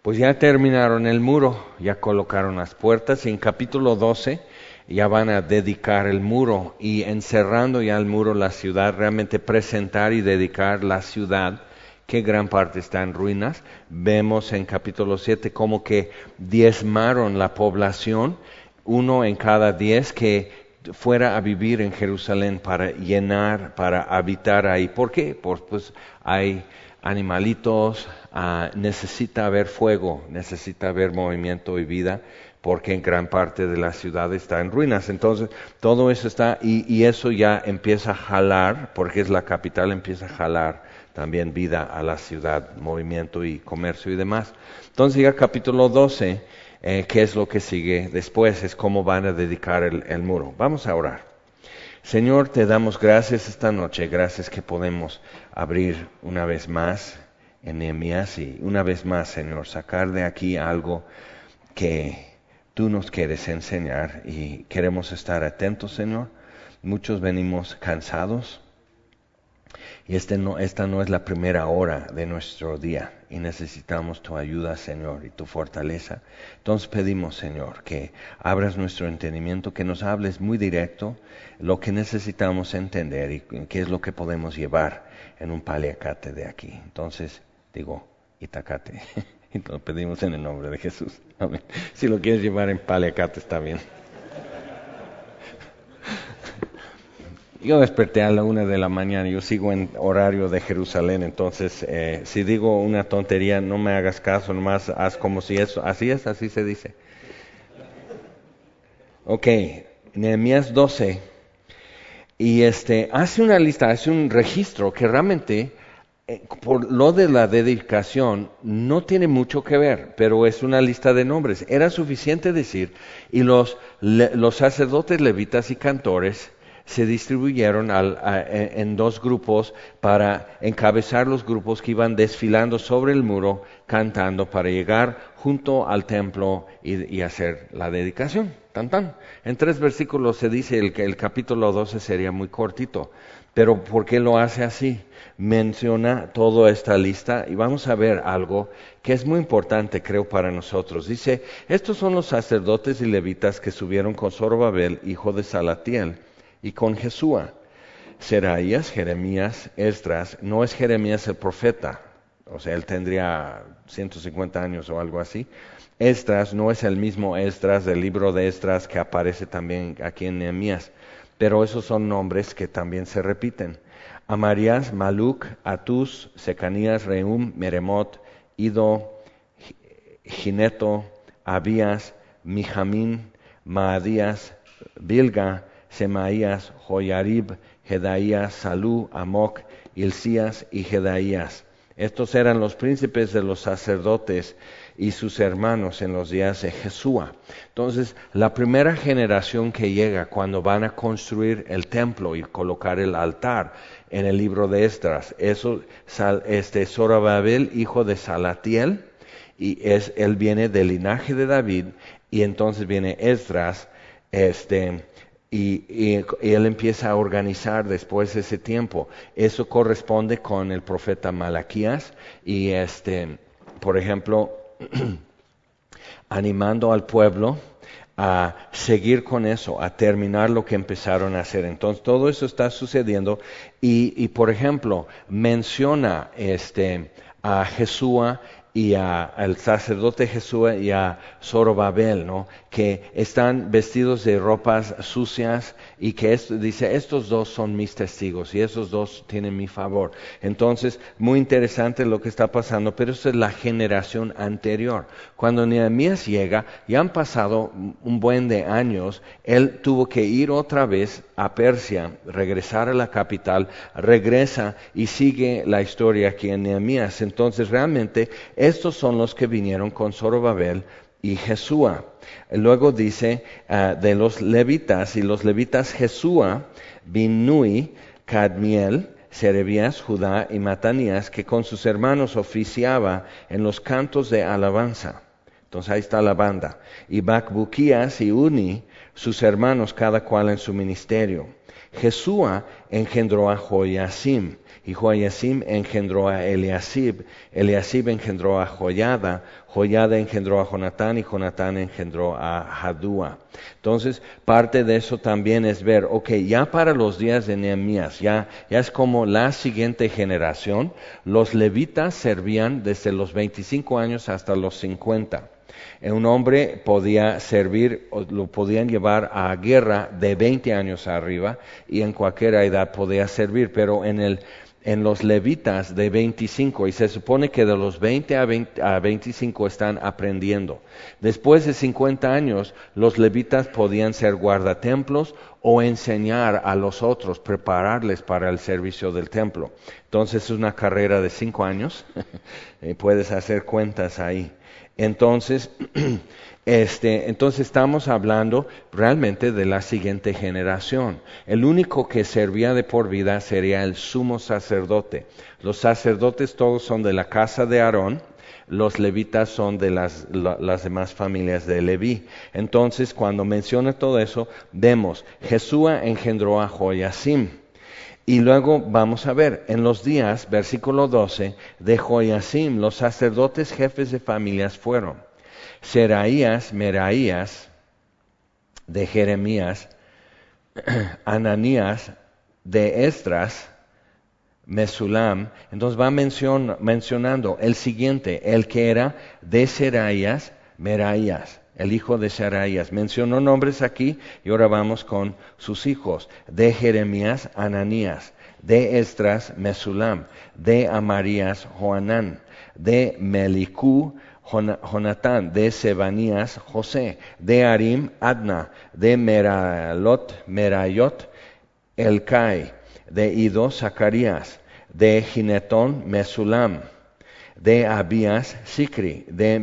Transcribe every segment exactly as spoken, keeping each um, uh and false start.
pues ya terminaron el muro, ya colocaron las puertas y en capítulo doce ya van a dedicar el muro y encerrando ya el muro la ciudad, realmente presentar y dedicar la ciudad, que gran parte está en ruinas. Vemos en capítulo siete como que diezmaron la población, uno en cada diez que fuera a vivir en Jerusalén para llenar, para habitar ahí. ¿Por qué? Pues, pues hay animalitos, uh, necesita haber fuego, necesita haber movimiento y vida, porque en gran parte de la ciudad está en ruinas. Entonces, todo eso está, y, y eso ya empieza a jalar, porque es la capital, empieza a jalar también vida a la ciudad, movimiento y comercio y demás. Entonces llega capítulo doce, eh, ¿qué es lo que sigue después? Es cómo van a dedicar el, el muro. Vamos a orar. Señor, te damos gracias esta noche, gracias que podemos abrir una vez más en Nehemías y una vez más, Señor, sacar de aquí algo que tú nos quieres enseñar y queremos estar atentos, Señor. Muchos venimos cansados y este no, esta no es la primera hora de nuestro día y necesitamos tu ayuda, Señor, y tu fortaleza. Entonces pedimos, Señor, que abras nuestro entendimiento, que nos hables muy directo lo que necesitamos entender y qué es lo que podemos llevar en un paliacate de aquí. Entonces, digo, itacate. Y lo pedimos en el nombre de Jesús. Amén. Si lo quieres llevar en paliacate, está bien. Yo desperté a la una de la mañana, yo sigo en horario de Jerusalén, entonces eh, si digo una tontería, no me hagas caso, nomás haz como si eso, así es, así se dice. Ok, Nehemías doce, y este, hace una lista, hace un registro que realmente, eh, por lo de la dedicación, no tiene mucho que ver, pero es una lista de nombres. Era suficiente decir, y los, le, los sacerdotes levitas y cantores se distribuyeron al, a, en dos grupos para encabezar los grupos que iban desfilando sobre el muro, cantando para llegar junto al templo y, y hacer la dedicación. Tan, tan. En tres versículos se dice el, que el capítulo doce sería muy cortito, pero ¿por qué lo hace así? Menciona toda esta lista y vamos a ver algo que es muy importante, creo, para nosotros. Dice, estos son los sacerdotes y levitas que subieron con Zorobabel, hijo de Salatiel, y con Jesúa, Seraías, Jeremías, Esdras. No es Jeremías el profeta, o sea, él tendría ciento cincuenta años o algo así. Esdras no es el mismo Esdras del libro de Esdras que aparece también aquí en Nehemías, pero esos son nombres que también se repiten. Amarías, Maluc, Atus, Secanías, Reum, Meremot, Ido, Gineto, Abías, Mijamín, Maadías, Bilga, Semaías, Joyarib, Jedaías, Salú, Amoc, Hilcías y Jedaías. Estos eran los príncipes de los sacerdotes y sus hermanos en los días de Jesúa. Entonces, la primera generación que llega cuando van a construir el templo y colocar el altar en el libro de Esdras, eso este Zorobabel, hijo de Salatiel, y es él viene del linaje de David, y entonces viene Esdras, este Y, y, y él empieza a organizar después de ese tiempo. Eso corresponde con el profeta Malaquías y este, por ejemplo, animando al pueblo a seguir con eso, a terminar lo que empezaron a hacer. Entonces todo eso está sucediendo y, y por ejemplo, menciona este a Jesúa y a, al sacerdote Jesúa y a Zorobabel, ¿no? Que están vestidos de ropas sucias y que esto, dice, estos dos son mis testigos y esos dos tienen mi favor. Entonces, muy interesante lo que está pasando, pero esa es la generación anterior. Cuando Nehemías llega, ya han pasado un buen de años, él tuvo que ir otra vez a Persia, regresar a la capital, regresa y sigue la historia aquí en Nehemías. Entonces, realmente, estos son los que vinieron con Zorobabel y Jesúa. Luego dice uh, de los levitas, y los levitas Jesúa, Binnui, Cadmiel, Serebías, Judá y Matanías, que con sus hermanos oficiaba en los cantos de alabanza. Entonces ahí está la banda. Y Bacbuquías y Uni, sus hermanos, cada cual en su ministerio. Jesúa engendró a Joiacim, y Joiacim engendró a Eliasib, Eliasib engendró a Joiada, Joiada engendró a Jonatán, y Jonatán engendró a Jadúa. Entonces, parte de eso también es ver, ok, ya para los días de Nehemías, ya, ya es como la siguiente generación, los levitas servían desde los veinticinco años hasta los cincuenta. Un hombre podía servir, lo podían llevar a guerra de veinte años arriba y en cualquier edad podía servir, pero en, el, en los levitas de veinticinco, y se supone que de los veinte a, veinte a veinticinco están aprendiendo. Después de cincuenta años, los levitas podían ser guardatemplos o enseñar a los otros, prepararles para el servicio del templo. Entonces es una carrera de cinco años, puedes hacer cuentas ahí. Entonces, este, entonces estamos hablando realmente de la siguiente generación. El único que servía de por vida sería el sumo sacerdote. Los sacerdotes todos son de la casa de Aarón, los levitas son de las, la, las demás familias de Leví. Entonces, cuando menciona todo eso, vemos, Jesúa engendró a Joiacim. Y luego vamos a ver, en los días, versículo doce, de Joiacim, los sacerdotes jefes de familias fueron Seraías, Meraías, de Jeremías, Ananías, de Esdras, Mesulam. Entonces va mencion, mencionando el siguiente, el que era de Seraías, Meraías, el hijo de Seraías. Mencionó nombres aquí y ahora vamos con sus hijos. De Jeremías, Ananías. De Esdras, Mesulam. De Amarías, Joanán. De Melicú, Jonatán. De Sebanías, José. De Arim, Adna. De Meralot, Merayot, Elcai. De Ido, Zacarías. De Ginetón, Mesulam. De Abías, Sicri, de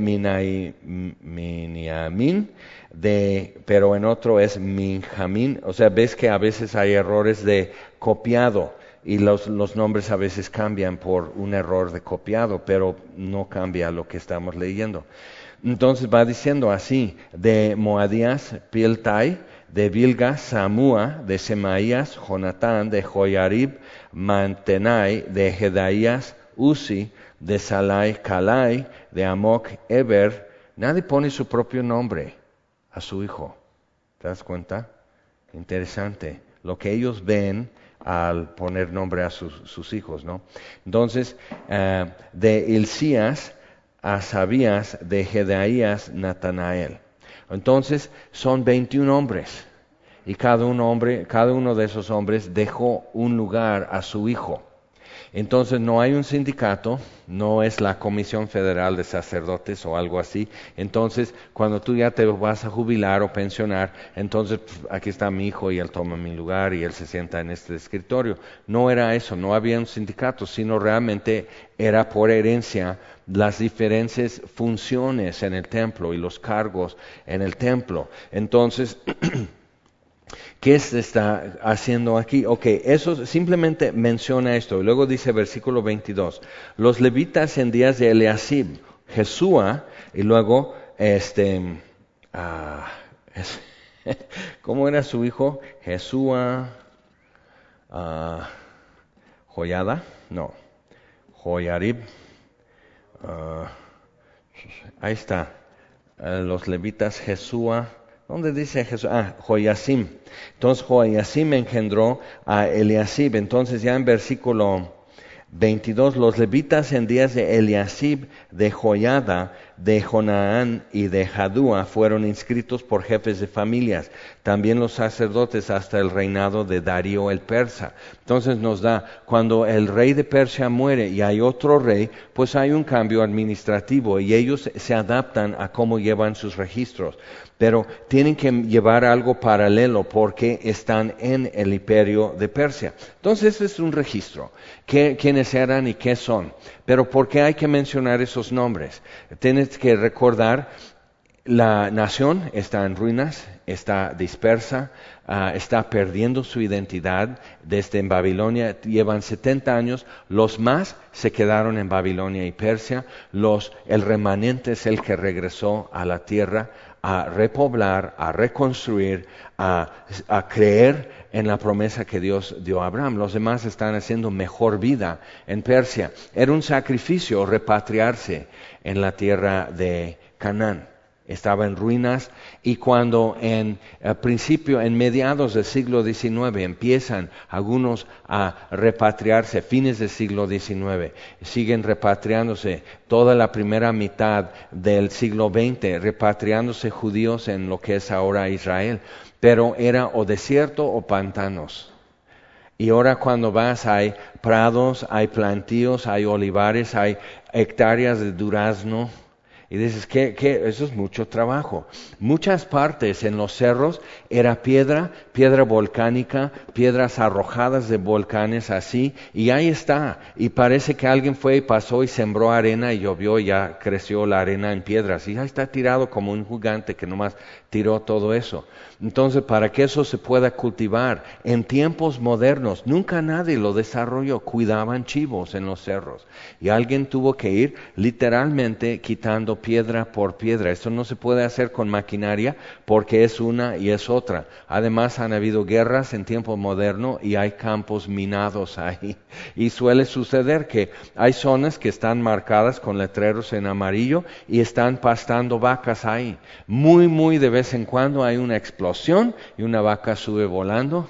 Miniamín, de, pero en otro es Minjamín. O sea, ves que a veces hay errores de copiado y los, los nombres a veces cambian por un error de copiado, pero no cambia lo que estamos leyendo. Entonces va diciendo así, de Moadías, Piltai, de Bilga, Samúa, de Semaías, Jonatán, de Joiarib, Mantenai, de Jedaías, Uzi, de Salai, Calai, de Amok, Eber. Nadie pone su propio nombre a su hijo. ¿Te das cuenta? Interesante. Lo que ellos ven al poner nombre a sus, sus hijos, ¿no? Entonces, uh, de Hilcías a Sabías, de Jedaías, Natanael. Entonces, son veintiún hombres. Y cada, un hombre, cada uno de esos hombres dejó un lugar a su hijo. Entonces no hay un sindicato, no es la Comisión Federal de Sacerdotes o algo así. Entonces cuando tú ya te vas a jubilar o pensionar, entonces pues, aquí está mi hijo y él toma mi lugar y él se sienta en este escritorio. No era eso, no había un sindicato, sino realmente era por herencia las diferentes funciones en el templo y los cargos en el templo. Entonces... ¿qué se está haciendo aquí? Ok, eso simplemente menciona esto. Y luego dice versículo veintidós. Los levitas en días de Eliasib, Jesúa, y luego, este, ah, es, ¿cómo era su hijo? Jesúa, ah, Joiada, no, Joiarib, ah, ahí está, uh, los levitas Jesúa. ¿Dónde dice Jesús? Ah, Joiacim. Entonces Joiacim engendró a Eliasib. Entonces ya en versículo veintidós, los levitas en días de Eliasib, de Joiada, de Jonaán y de Jadúa fueron inscritos por jefes de familias. También los sacerdotes hasta el reinado de Darío el persa. Entonces nos da, cuando el rey de Persia muere y hay otro rey, pues hay un cambio administrativo y ellos se adaptan a cómo llevan sus registros. Pero tienen que llevar algo paralelo porque están en el imperio de Persia. Entonces ese es un registro. ¿Qué, ¿Quiénes eran y qué son? Pero ¿por qué hay que mencionar esos nombres? Tienes que recordar, La nación está en ruinas, está dispersa, uh, está perdiendo su identidad. Desde en Babilonia llevan setenta años, los más se quedaron en Babilonia y Persia, los, el remanente es el que regresó a la tierra a repoblar, a reconstruir, a, a creer en la promesa que Dios dio a Abraham. Los demás están haciendo mejor vida en Persia. Era un sacrificio repatriarse en la tierra de Canaán. Estaba en ruinas, y cuando en eh, principio, en mediados del siglo diecinueve, empiezan algunos a repatriarse, fines del siglo diecinueve, siguen repatriándose toda la primera mitad del siglo veinte, repatriándose judíos en lo que es ahora Israel, pero era o desierto o pantanos. Y ahora cuando vas hay prados, hay plantíos, hay olivares, hay hectáreas de durazno. Y dices, que eso es mucho trabajo. Muchas partes en los cerros era piedra, piedra volcánica, piedras arrojadas de volcanes así, y ahí está. Y parece que alguien fue y pasó y sembró arena y llovió y ya creció la arena en piedras. Y ahí está tirado como un gigante que nomás tiró todo eso. Entonces, para que eso se pueda cultivar en tiempos modernos, nunca nadie lo desarrolló. Cuidaban chivos en los cerros. Y alguien tuvo que ir literalmente quitando piedra por piedra. Esto no se puede hacer con maquinaria porque es una y es otra. Además, han habido guerras en tiempo moderno y hay campos minados ahí. Y suele suceder que hay zonas que están marcadas con letreros en amarillo y están pastando vacas ahí. Muy, muy de vez en cuando hay una explosión y una vaca sube volando,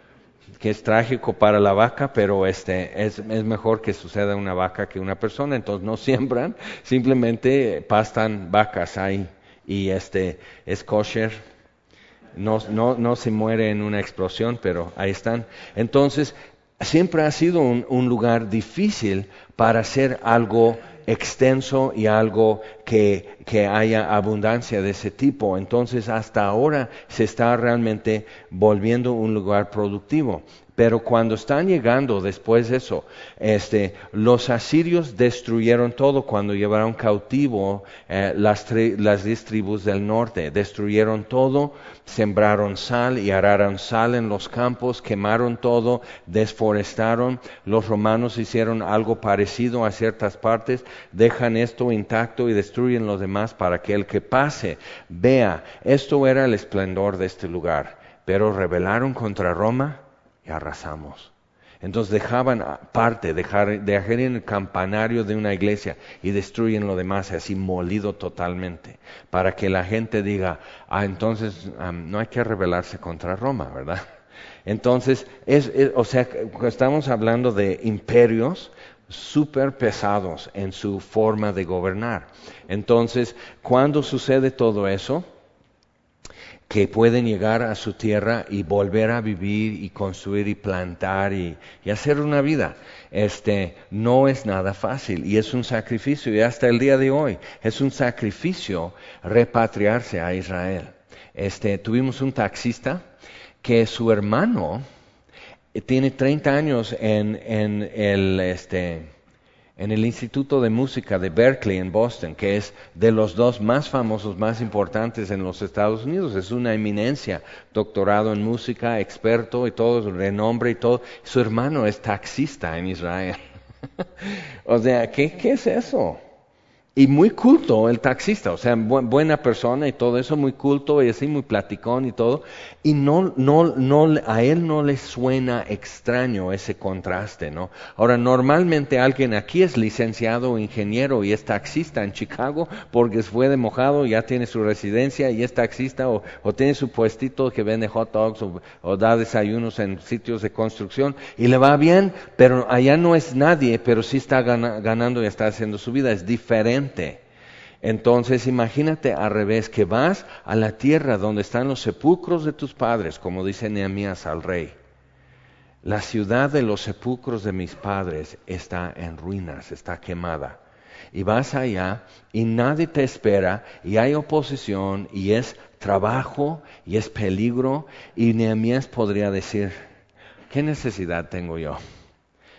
que es trágico para la vaca, pero este es, es mejor que suceda una vaca que una persona. Entonces no siembran, simplemente pastan vacas ahí, y este es kosher, no, no, no se muere en una explosión, pero ahí están. Entonces siempre ha sido un, un lugar difícil para hacer algo extenso y algo que, que haya abundancia de ese tipo. Entonces hasta ahora se está realmente volviendo un lugar productivo. Pero cuando están llegando después de eso, este, los asirios destruyeron todo cuando llevaron cautivo eh, las, tri, las diez tribus del norte. Destruyeron todo, sembraron sal y araron sal en los campos, quemaron todo, desforestaron. Los romanos hicieron algo parecido a ciertas partes, dejan esto intacto y destruyen los demás para que el que pase vea. Esto era el esplendor de este lugar, pero rebelaron contra Roma y arrasamos. Entonces dejaban parte, dejar, dejar en el campanario de una iglesia y destruyen lo demás, así molido totalmente, para que la gente diga, ah, entonces um, no hay que rebelarse contra Roma, ¿verdad? Entonces, es, es, o sea, estamos hablando de imperios súper pesados en su forma de gobernar. Entonces, cuando sucede todo eso, que pueden llegar a su tierra y volver a vivir y construir y plantar y, y hacer una vida. Este, no es nada fácil y es un sacrificio, y hasta el día de hoy es un sacrificio repatriarse a Israel. Este, tuvimos un taxista que su hermano tiene treinta años en, en el... Este, en el Instituto de Música de Berkeley en Boston, que es de los dos más famosos, más importantes en los Estados Unidos. Es una eminencia, doctorado en música, experto y todo, renombre y todo. Su hermano es taxista en Israel. O sea, ¿qué, qué es eso? Y muy culto el taxista, o sea, bu buena persona y todo eso, muy culto y así, muy platicón y todo. Y no, no, no, a él no le suena extraño ese contraste, ¿no? Ahora, normalmente alguien aquí es licenciado o ingeniero y es taxista en Chicago porque fue de mojado, ya tiene su residencia y es taxista, o, o tiene su puestito que vende hot dogs o, o da desayunos en sitios de construcción y le va bien, pero allá no es nadie, pero sí está gana, ganando y está haciendo su vida, es diferente. Entonces imagínate al revés, que vas a la tierra donde están los sepulcros de tus padres, como dice Nehemías al rey. La ciudad de los sepulcros de mis padres está en ruinas, está quemada. Y vas allá y nadie te espera y hay oposición y es trabajo y es peligro, y Nehemías podría decir, ¿qué necesidad tengo yo?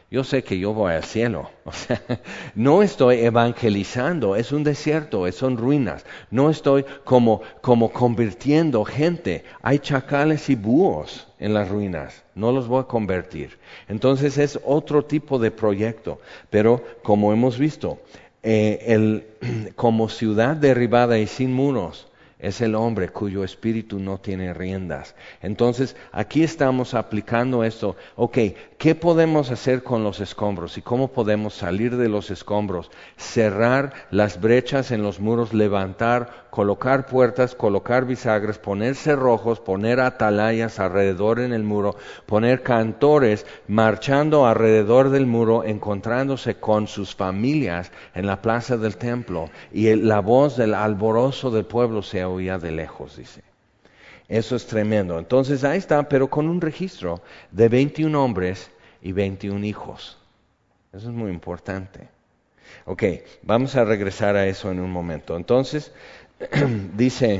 Yo sé que yo voy al cielo. O sea, no estoy evangelizando, es un desierto, son ruinas. No estoy como, como convirtiendo gente. Hay chacales y búhos en las ruinas. No los voy a convertir. Entonces es otro tipo de proyecto. Pero como hemos visto, eh, el, como ciudad derribada y sin muros, es el hombre cuyo espíritu no tiene riendas. Entonces, aquí estamos aplicando esto. Ok, ¿qué podemos hacer con los escombros? ¿Y cómo podemos salir de los escombros? Cerrar las brechas en los muros, levantar, colocar puertas, colocar bisagras, poner cerrojos, poner atalayas alrededor en el muro, poner cantores marchando alrededor del muro, encontrándose con sus familias en la plaza del templo. Y el, la voz del alborozo del pueblo se oía de lejos, dice. Eso es tremendo. Entonces ahí está, pero con un registro de veintiún hombres y veintiún hijos. Eso es muy importante. Ok, vamos a regresar a eso en un momento. Entonces, dice,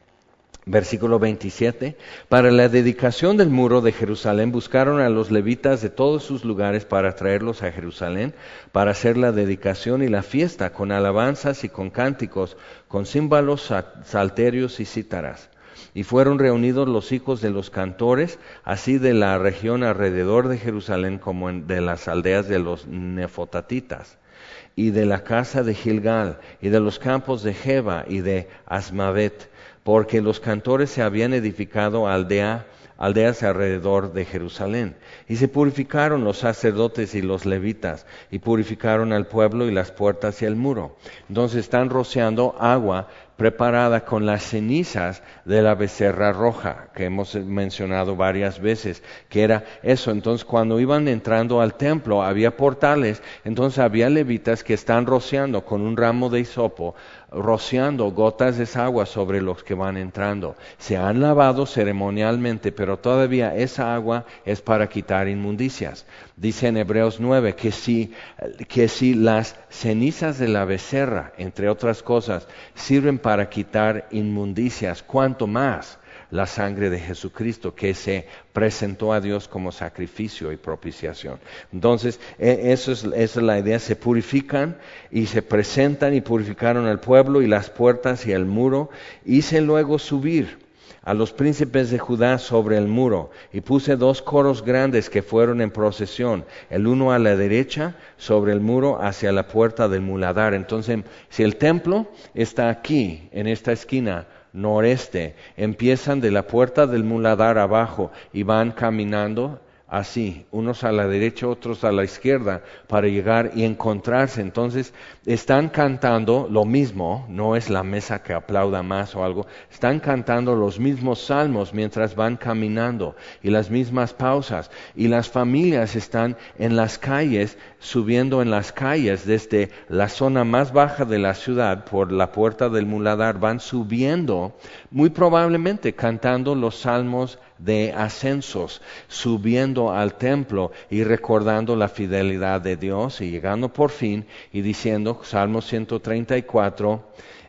versículo veintisiete, para la dedicación del muro de Jerusalén buscaron a los levitas de todos sus lugares para traerlos a Jerusalén, para hacer la dedicación y la fiesta con alabanzas y con cánticos, con címbalos, salterios y cítaras. Y fueron reunidos los hijos de los cantores, así de la región alrededor de Jerusalén como de las aldeas de los nefotatitas, y de la casa de Gilgal, y de los campos de Jeba y de Asmavet, porque los cantores se habían edificado aldea, aldeas alrededor de Jerusalén. Y se purificaron los sacerdotes y los levitas, y purificaron al pueblo y las puertas y el muro. Entonces están rociando agua preparada con las cenizas de la becerra roja, que hemos mencionado varias veces, que era eso. Entonces cuando iban entrando al templo había portales, entonces había levitas que están rociando con un ramo de hisopo, rociando gotas de agua sobre los que van entrando. Se han lavado ceremonialmente, pero todavía esa agua es para quitar inmundicias. Dice en Hebreos nueve que si, que si las cenizas de la becerra, entre otras cosas, sirven para quitar inmundicias, ¿cuánto más la sangre de Jesucristo que se presentó a Dios como sacrificio y propiciación? Entonces, eso es, esa es la idea, se purifican y se presentan y purificaron al pueblo y las puertas y el muro. Hice luego subir a los príncipes de Judá sobre el muro, y puse dos coros grandes que fueron en procesión, el uno a la derecha sobre el muro hacia la puerta del muladar. Entonces, si el templo está aquí, en esta esquina noreste, empiezan de la puerta del muladar abajo y van caminando así, unos a la derecha, otros a la izquierda, para llegar y encontrarse. Entonces, están cantando lo mismo, no es la mesa que aplauda más o algo, están cantando los mismos salmos mientras van caminando, y las mismas pausas, y las familias están en las calles, subiendo en las calles desde la zona más baja de la ciudad, por la puerta del muladar, van subiendo, muy probablemente cantando los salmos de ascensos, subiendo al templo y recordando la fidelidad de Dios, y llegando por fin y diciendo, Salmo ciento treinta y cuatro,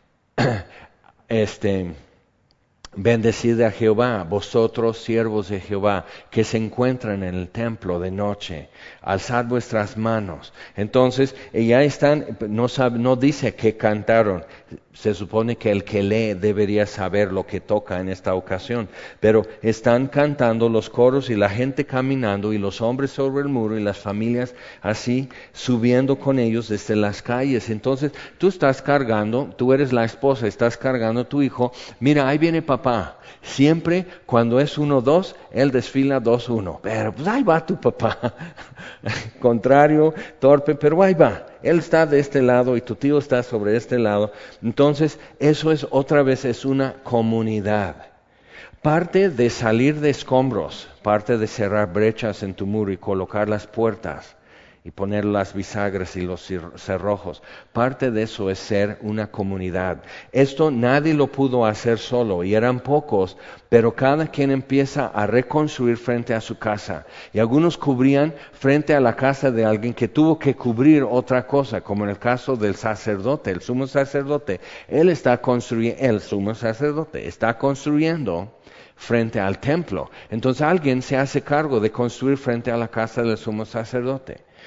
este, bendecid a Jehová, vosotros siervos de Jehová, que se encuentran en el templo de noche, alzad vuestras manos. Entonces, ya están, no, sabe, no dice que cantaron, se supone que el que lee debería saber lo que toca en esta ocasión, pero están cantando los coros y la gente caminando, y los hombres sobre el muro y las familias así subiendo con ellos desde las calles. Entonces tú estás cargando, tú eres la esposa, estás cargando a tu hijo, mira, ahí viene papá. Siempre cuando es uno dos, él desfila dos uno, pero pues ahí va tu papá. Contrario, torpe, pero ahí va. Él está de este lado y tu tío está sobre este lado. Entonces, eso es otra vez, es una comunidad. Parte de salir de escombros, parte de cerrar brechas en tu muro y colocar las puertas y poner las bisagras y los cerrojos. Parte de eso es ser una comunidad. Esto nadie lo pudo hacer solo, y eran pocos, pero cada quien empieza a reconstruir frente a su casa. Y algunos cubrían frente a la casa de alguien que tuvo que cubrir otra cosa, como en el caso del sacerdote, el sumo sacerdote. Él está construyendo, el sumo sacerdote está construyendo frente al templo. Entonces alguien se hace cargo de construir frente a la casa del sumo sacerdote.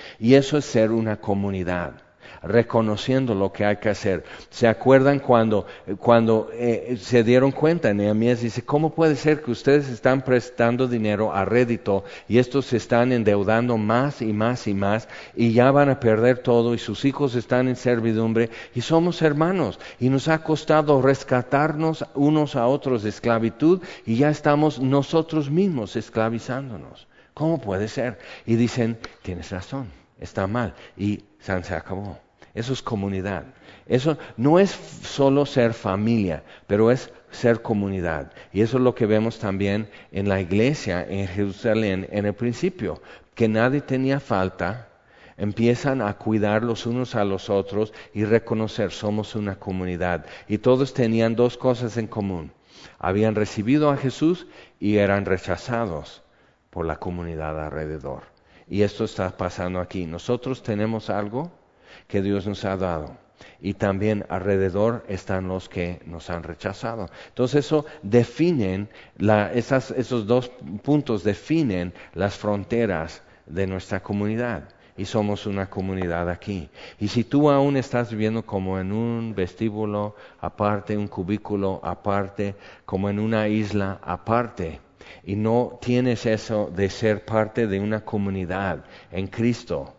Y eso es ser una comunidad, reconociendo lo que hay que hacer. ¿Se acuerdan cuando, cuando eh, se dieron cuenta? Nehemías dice, ¿cómo puede ser que ustedes están prestando dinero a rédito y estos se están endeudando más y más y más y ya van a perder todo y sus hijos están en servidumbre y somos hermanos y nos ha costado rescatarnos unos a otros de esclavitud y ya estamos nosotros mismos esclavizándonos? ¿Cómo puede ser? Y dicen, tienes razón, está mal y San se acabó. Eso es comunidad. Eso no es solo ser familia, pero es ser comunidad. Y eso es lo que vemos también en la iglesia en Jerusalén en el principio, que nadie tenía falta. Empiezan a cuidar los unos a los otros y reconocer somos una comunidad. Y todos tenían dos cosas en común. Habían recibido a Jesús y eran rechazados por la comunidad alrededor. Y esto está pasando aquí. Nosotros tenemos algo que Dios nos ha dado. Y también alrededor están los que nos han rechazado. Entonces eso definen, la, esas, esos dos puntos definen las fronteras de nuestra comunidad. Y somos una comunidad aquí. Y si tú aún estás viviendo como en un vestíbulo aparte, un cubículo aparte, como en una isla aparte, y no tienes eso de ser parte de una comunidad en Cristo,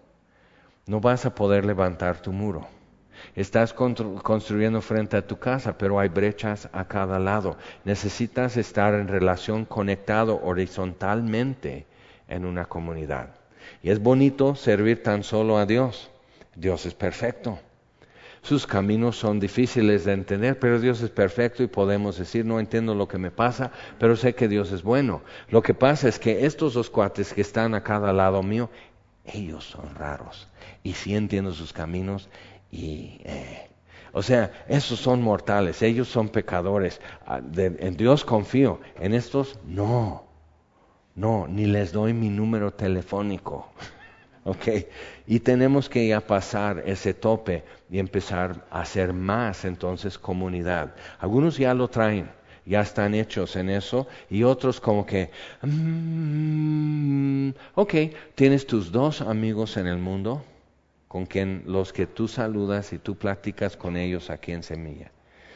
no vas a poder levantar tu muro. Estás construyendo frente a tu casa, pero hay brechas a cada lado. Necesitas estar en relación, conectado horizontalmente en una comunidad. Y es bonito servir tan solo a Dios. Dios es perfecto. Sus caminos son difíciles de entender, pero Dios es perfecto y podemos decir, no entiendo lo que me pasa, pero sé que Dios es bueno. Lo que pasa es que estos dos cuates que están a cada lado mío, ellos son raros. Y sí entiendo sus caminos y... Eh, o sea, esos son mortales, ellos son pecadores. De, en Dios confío, en estos no. No, ni les doy mi número telefónico. ¿Ok? Y tenemos que ya pasar ese tope y empezar a hacer más entonces comunidad. Algunos ya lo traen, ya están hechos en eso y otros como que, mm, ok, tienes tus dos amigos en el mundo con quien los que tú saludas y tú platicas con ellos aquí en Semilla.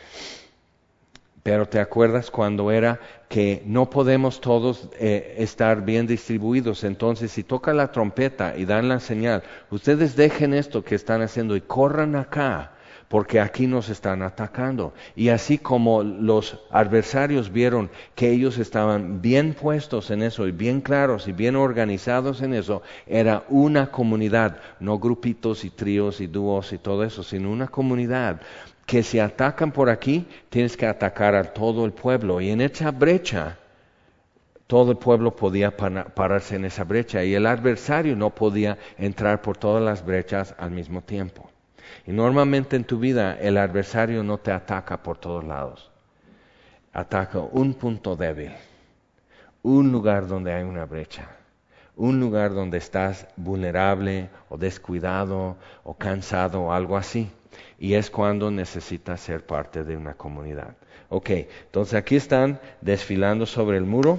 Pero te acuerdas cuando era que no podemos todos eh, estar bien distribuidos. Entonces, si toca la trompeta y dan la señal, ustedes dejen esto que están haciendo y corran acá, porque aquí nos están atacando. Y así como los adversarios vieron que ellos estaban bien puestos en eso y bien claros y bien organizados en eso, era una comunidad, no grupitos y tríos y dúos y todo eso, sino una comunidad. Que si atacan por aquí, tienes que atacar a todo el pueblo. Y en esa brecha, todo el pueblo podía pararse en esa brecha. Y el adversario no podía entrar por todas las brechas al mismo tiempo. Y normalmente en tu vida, el adversario no te ataca por todos lados. Ataca un punto débil. Un lugar donde hay una brecha. Un lugar donde estás vulnerable o descuidado o cansado o algo así. Y es cuando necesitas ser parte de una comunidad. Ok, entonces aquí están desfilando sobre el muro.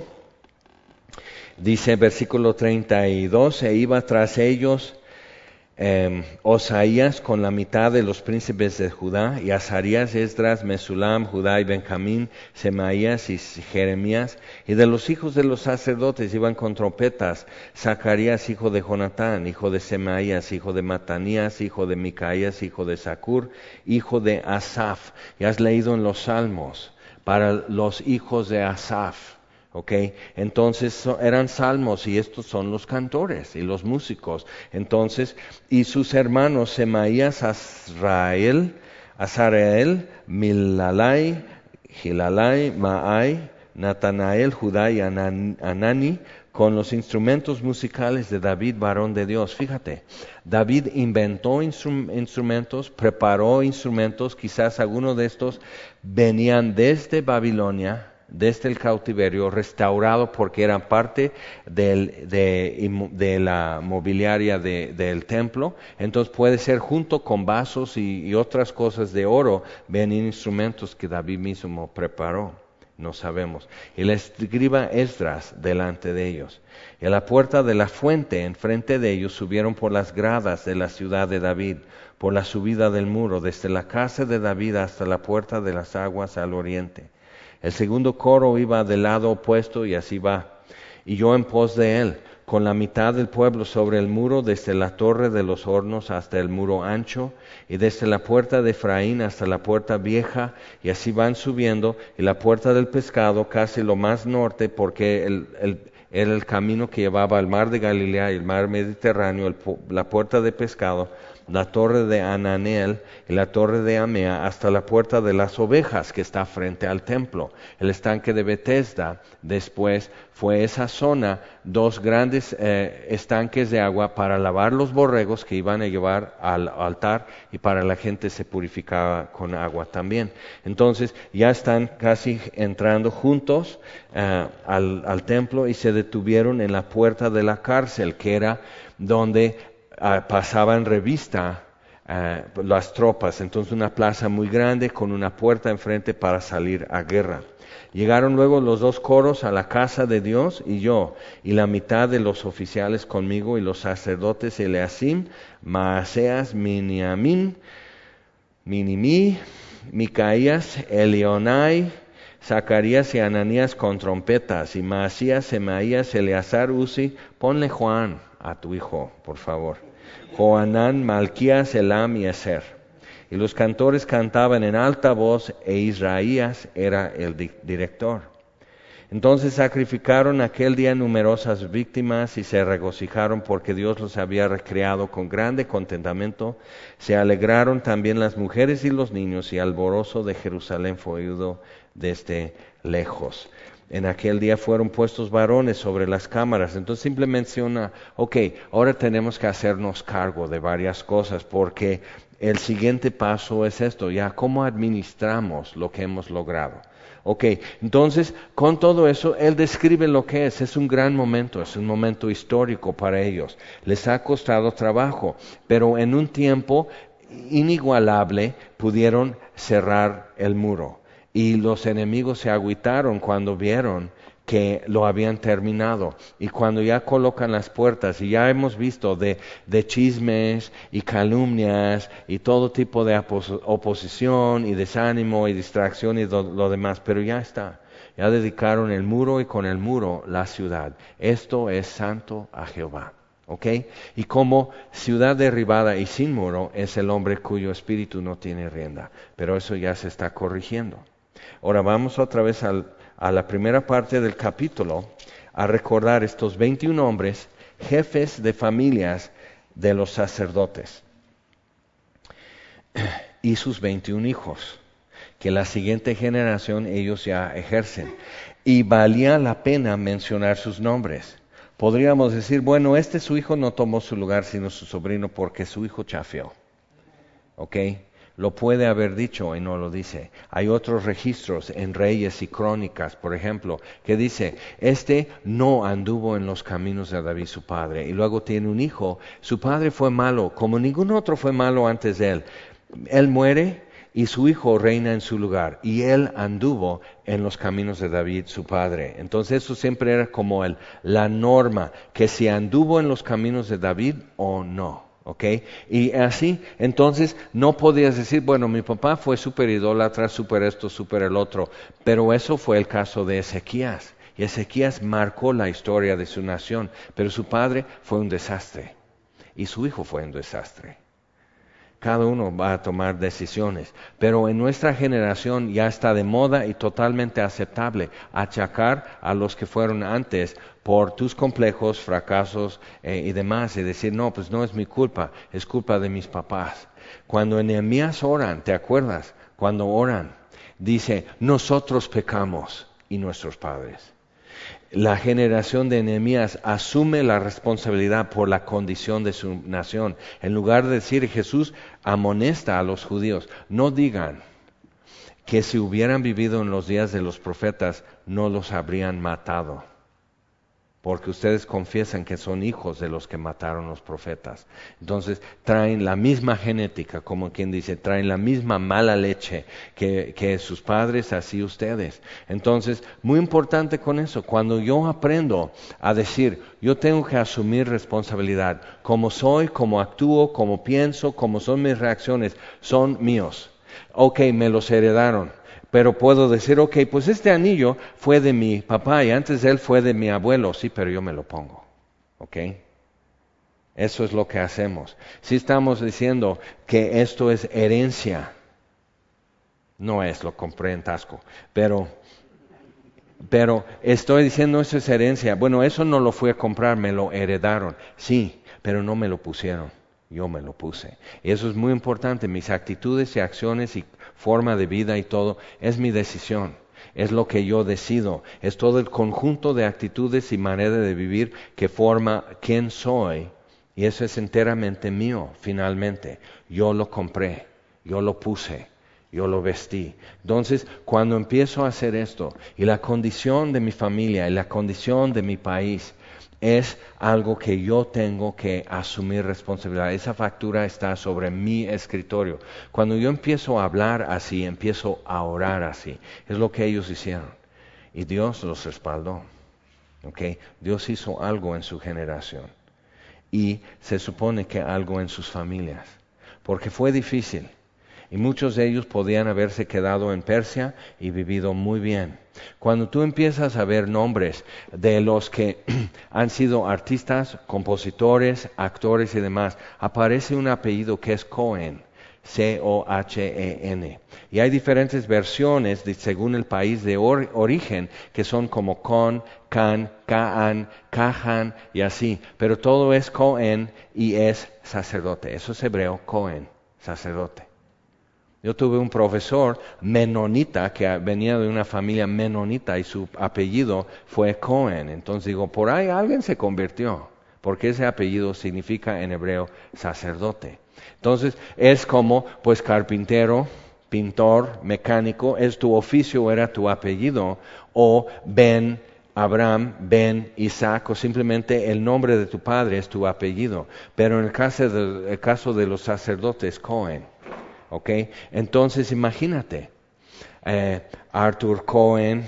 Dice versículo treinta y dos, e iba tras ellos eh, Osaías con la mitad de los príncipes de Judá, y Azarías, Esdras, Mesulam, Judá y Benjamín, Semaías y Jeremías, y de los hijos de los sacerdotes iban con trompetas, Zacarías, hijo de Jonatán, hijo de Semaías, hijo de Matanías, hijo de Micaías, hijo de Zacur, hijo de Asaf. Ya has leído en los Salmos, para los hijos de Asaf. Okay, entonces so, eran salmos y estos son los cantores y los músicos. Entonces, y sus hermanos Semaías, Azrael, Azarael, Milalai, Gilalai, Maai, Natanael, Judá y Anan, Anani, con los instrumentos musicales de David, varón de Dios. Fíjate, David inventó instrum, instrumentos, preparó instrumentos, quizás algunos de estos venían desde Babilonia, desde el cautiverio, restaurado porque eran parte del, de, de la mobiliaria de, del templo. Entonces puede ser junto con vasos y, y otras cosas de oro, ven instrumentos que David mismo preparó. no sabemos. Y el escriba Esdras delante de ellos. Y a la puerta de la fuente, enfrente de ellos, subieron por las gradas de la ciudad de David, por la subida del muro, desde la casa de David hasta la puerta de las aguas al oriente. El segundo coro iba del lado opuesto y así va. Y yo en pos de él, con la mitad del pueblo sobre el muro, desde la torre de los hornos hasta el muro ancho, y desde la puerta de Efraín hasta la puerta vieja, y así van subiendo, y la puerta del pescado casi lo más norte, porque el, el, era el camino que llevaba al mar de Galilea y el mar Mediterráneo, el, la puerta de pescado, la torre de Ananel y la torre de Amea, hasta la puerta de las ovejas que está frente al templo. El estanque de Betesda, después fue esa zona, dos grandes eh, estanques de agua para lavar los borregos que iban a llevar al altar y para la gente se purificaba con agua también. Entonces ya están casi entrando juntos uh, al, al templo y se detuvieron en la puerta de la cárcel, que era donde Uh, pasaban revista uh, las tropas. Entonces una plaza muy grande con una puerta enfrente para salir a guerra. Llegaron luego los dos coros a la casa de Dios y yo, y la mitad de los oficiales conmigo, y los sacerdotes Eleazim, Maaseas, Miniamín, Minimí, Micaías, Elionai, Zacarías y Ananías con trompetas, y Maasías, Semaías, Eleazar, Uzi. Ponle Juan a tu hijo, por favor. Joanán, Malquías, Elam y Eser. Y los cantores cantaban en alta voz, e Israías era el di- director. Entonces sacrificaron aquel día numerosas víctimas y se regocijaron porque Dios los había recreado con grande contentamiento. Se alegraron también las mujeres y los niños, y alborozo de Jerusalén fue oído desde lejos. En aquel día fueron puestos varones sobre las cámaras. Entonces simplemente menciona, ok, ahora tenemos que hacernos cargo de varias cosas, porque el siguiente paso es esto, ya cómo administramos lo que hemos logrado. Ok, entonces con todo eso, él describe lo que es, es un gran momento, es un momento histórico para ellos. Les ha costado trabajo, pero en un tiempo inigualable pudieron cerrar el muro. Y los enemigos se agüitaron cuando vieron que lo habían terminado. Y cuando ya colocan las puertas, y ya hemos visto de, de chismes y calumnias y todo tipo de opos- oposición y desánimo y distracción y lo, lo demás, pero ya está. Ya dedicaron el muro y con el muro la ciudad. Esto es santo a Jehová. ¿Ok? Y como ciudad derribada y sin muro es el hombre cuyo espíritu no tiene rienda. Pero eso ya se está corrigiendo. Ahora vamos otra vez al, a la primera parte del capítulo a recordar estos veintiún hombres, jefes de familias de los sacerdotes y sus veintiún hijos, que la siguiente generación ellos ya ejercen. Y valía la pena mencionar sus nombres. Podríamos decir, bueno, este su hijo no tomó su lugar sino su sobrino porque su hijo chafeó. ¿Ok? Lo puede haber dicho y no lo dice. Hay otros registros en Reyes y Crónicas, por ejemplo, que dice, este no anduvo en los caminos de David su padre. Y luego tiene un hijo, su padre fue malo, como ningún otro fue malo antes de él. Él muere y su hijo reina en su lugar. Y él anduvo en los caminos de David su padre. Entonces eso siempre era como el, la norma, que si anduvo en los caminos de David o no. ¿Ok? Y así, entonces, no podías decir, bueno, mi papá fue súper idólatra, súper esto, súper el otro, pero eso fue el caso de Ezequías. Y Ezequías marcó la historia de su nación, pero su padre fue un desastre, y su hijo fue un desastre. Cada uno va a tomar decisiones, pero en nuestra generación ya está de moda y totalmente aceptable achacar a los que fueron antes por tus complejos, fracasos eh, y demás, y decir, no, pues no es mi culpa, es culpa de mis papás. Cuando en Nehemías oran, ¿te acuerdas? Cuando oran, dice, nosotros pecamos y nuestros padres. La generación de Nehemías asume la responsabilidad por la condición de su nación. En lugar de decir, Jesús amonesta a los judíos, no digan que si hubieran vivido en los días de los profetas, no los habrían matado. porque ustedes confiesan que son hijos de los que mataron los profetas. Entonces traen la misma genética, como quien dice, traen la misma mala leche que, que sus padres, así ustedes. Entonces, muy importante con eso, cuando yo aprendo a decir, yo tengo que asumir responsabilidad, como soy, como actúo, como pienso, como son mis reacciones, son míos. Ok, me los heredaron. Pero puedo decir, ok, pues este anillo fue de mi papá y antes de él fue de mi abuelo, sí, pero yo me lo pongo, ¿ok? Eso es lo que hacemos. Si estamos diciendo que esto es herencia, no es, lo compré en Tasco, pero, pero estoy diciendo eso es herencia. Bueno, eso no lo fui a comprar, me lo heredaron, sí, pero no me lo pusieron. Yo me lo puse. Y eso es muy importante. Mis actitudes y acciones y forma de vida y todo es mi decisión. Es lo que yo decido. Es todo el conjunto de actitudes y manera de vivir que forma quién soy. Y eso es enteramente mío, finalmente. Yo lo compré. Yo lo puse. Yo lo vestí. Entonces, cuando empiezo a hacer esto, y la condición de mi familia, y la condición de mi país, es algo que yo tengo que asumir responsabilidad. Esa factura está sobre mi escritorio. Cuando yo empiezo a hablar así, empiezo a orar así. Es lo que ellos hicieron. Y Dios los respaldó. ¿Okay? Dios hizo algo en su generación. Y se supone que algo en sus familias. Porque fue difícil. Y muchos de ellos podían haberse quedado en Persia y vivido muy bien. Cuando tú empiezas a ver nombres de los que han sido artistas, compositores, actores y demás, aparece un apellido que es Cohen, C O H E N. Y hay diferentes versiones de, según el país de or, origen, que son como Con, Can, Kaan, Kahan y así. Pero todo es Cohen y es sacerdote. Eso es hebreo, Cohen, sacerdote. Yo tuve un profesor menonita que venía de una familia menonita y su apellido fue Cohen. Entonces digo, por ahí alguien se convirtió, porque ese apellido significa en hebreo sacerdote. Entonces es como, pues carpintero, pintor, mecánico, es tu oficio, era tu apellido, o Ben Abraham, Ben Isaac, o simplemente el nombre de tu padre es tu apellido. Pero en el caso de, el caso de los sacerdotes, Cohen. ¿Ok? Entonces imagínate, eh, Arthur Cohen,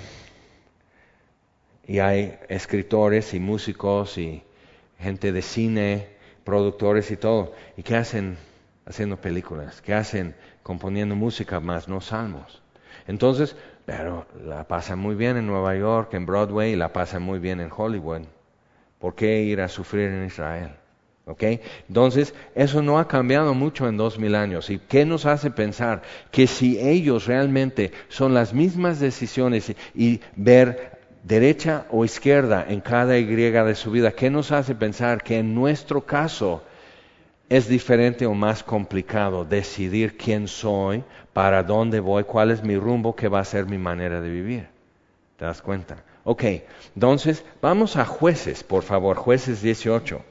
y hay escritores y músicos y gente de cine, productores y todo. ¿Y qué hacen haciendo películas? ¿Qué hacen componiendo música más, no salmos? Entonces, pero la pasan muy bien en Nueva York, en Broadway, y la pasan muy bien en Hollywood. ¿Por qué ir a sufrir en Israel? ¿Okay? Entonces, eso no ha cambiado mucho en dos mil años. ¿Y qué nos hace pensar? Que si ellos realmente son las mismas decisiones y, y ver derecha o izquierda en cada Y de su vida, ¿qué nos hace pensar que en nuestro caso es diferente o más complicado decidir quién soy, para dónde voy, cuál es mi rumbo, qué va a ser mi manera de vivir? ¿Te das cuenta? Ok, entonces vamos a Jueces, por favor, Jueces dieciocho.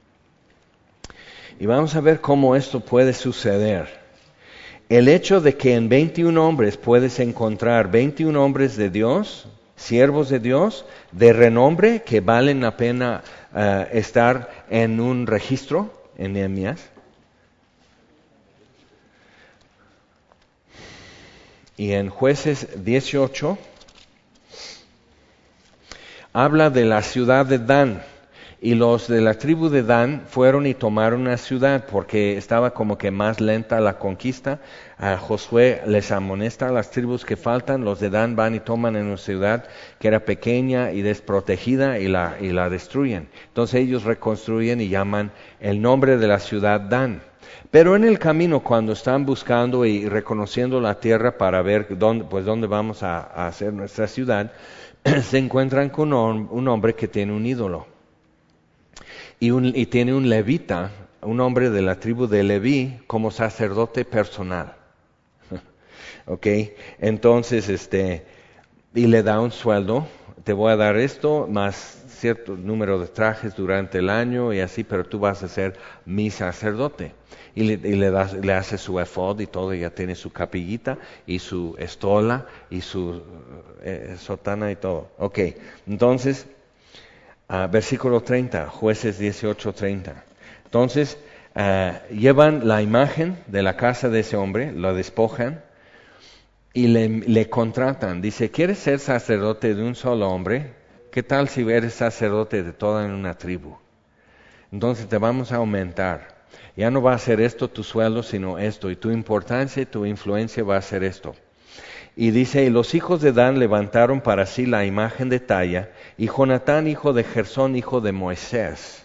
Y vamos a ver cómo esto puede suceder. El hecho de que en veintiún hombres puedes encontrar veintiún hombres de Dios, siervos de Dios, de renombre, que valen la pena uh, estar en un registro, en Nehemías. Y en Jueces dieciocho, habla de la ciudad de Dan. Y los de la tribu de Dan fueron y tomaron una ciudad porque estaba como que más lenta la conquista. A Josué les amonesta a las tribus que faltan. Los de Dan van y toman en una ciudad que era pequeña y desprotegida y la, y la destruyen. Entonces ellos reconstruyen y llaman el nombre de la ciudad Dan. Pero en el camino, cuando están buscando y reconociendo la tierra para ver dónde, pues dónde vamos a, a hacer nuestra ciudad, se encuentran con un, un hombre que tiene un ídolo. Y, un, y tiene un levita, un hombre de la tribu de Leví, como sacerdote personal. ¿Ok? Entonces, este, y le da un sueldo, te voy a dar esto, más cierto número de trajes durante el año y así, pero tú vas a ser mi sacerdote. Y le, y le, das, le hace su efod y todo, ya tiene su capillita y su estola y su eh, sotana y todo. Ok, entonces... Uh, versículo treinta, Jueces dieciocho, treinta. Entonces, uh, llevan la imagen de la casa de ese hombre, lo despojan y le, le contratan. Dice, ¿quieres ser sacerdote de un solo hombre? ¿Qué tal si eres sacerdote de toda una tribu? Entonces te vamos a aumentar. Ya no va a ser esto tu sueldo, sino esto. Y tu importancia y tu influencia va a ser esto. Y dice, y los hijos de Dan levantaron para sí la imagen de talla, y Jonatán, hijo de Gersón, hijo de Moisés.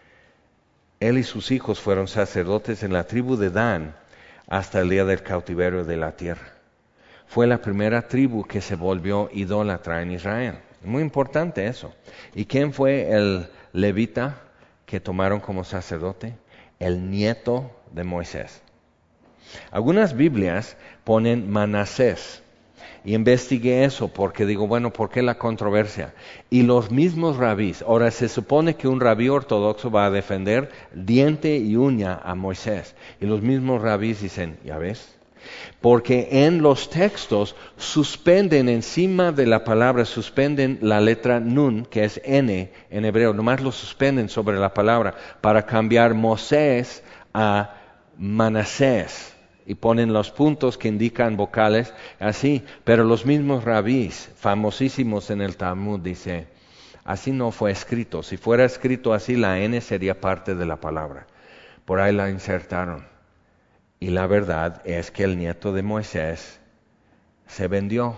Él y sus hijos fueron sacerdotes en la tribu de Dan hasta el día del cautiverio de la tierra. Fue la primera tribu que se volvió idólatra en Israel. Muy importante eso. ¿Y quién fue el levita que tomaron como sacerdote? El nieto de Moisés. Algunas Biblias ponen Manasés. Y investigué eso porque digo, bueno, ¿por qué la controversia? Y los mismos rabís, ahora se supone que un rabí ortodoxo va a defender diente y uña a Moisés. Y los mismos rabís dicen, ¿ya ves? Porque en los textos suspenden encima de la palabra, suspenden la letra nun, que es N en hebreo, nomás lo suspenden sobre la palabra para cambiar Mosés a Manasés. Y ponen los puntos que indican vocales así, pero los mismos rabís, famosísimos en el Talmud, dice, así no fue escrito. Si fuera escrito así, la N sería parte de la palabra. Por ahí la insertaron. Y la verdad es que el nieto de Moisés se vendió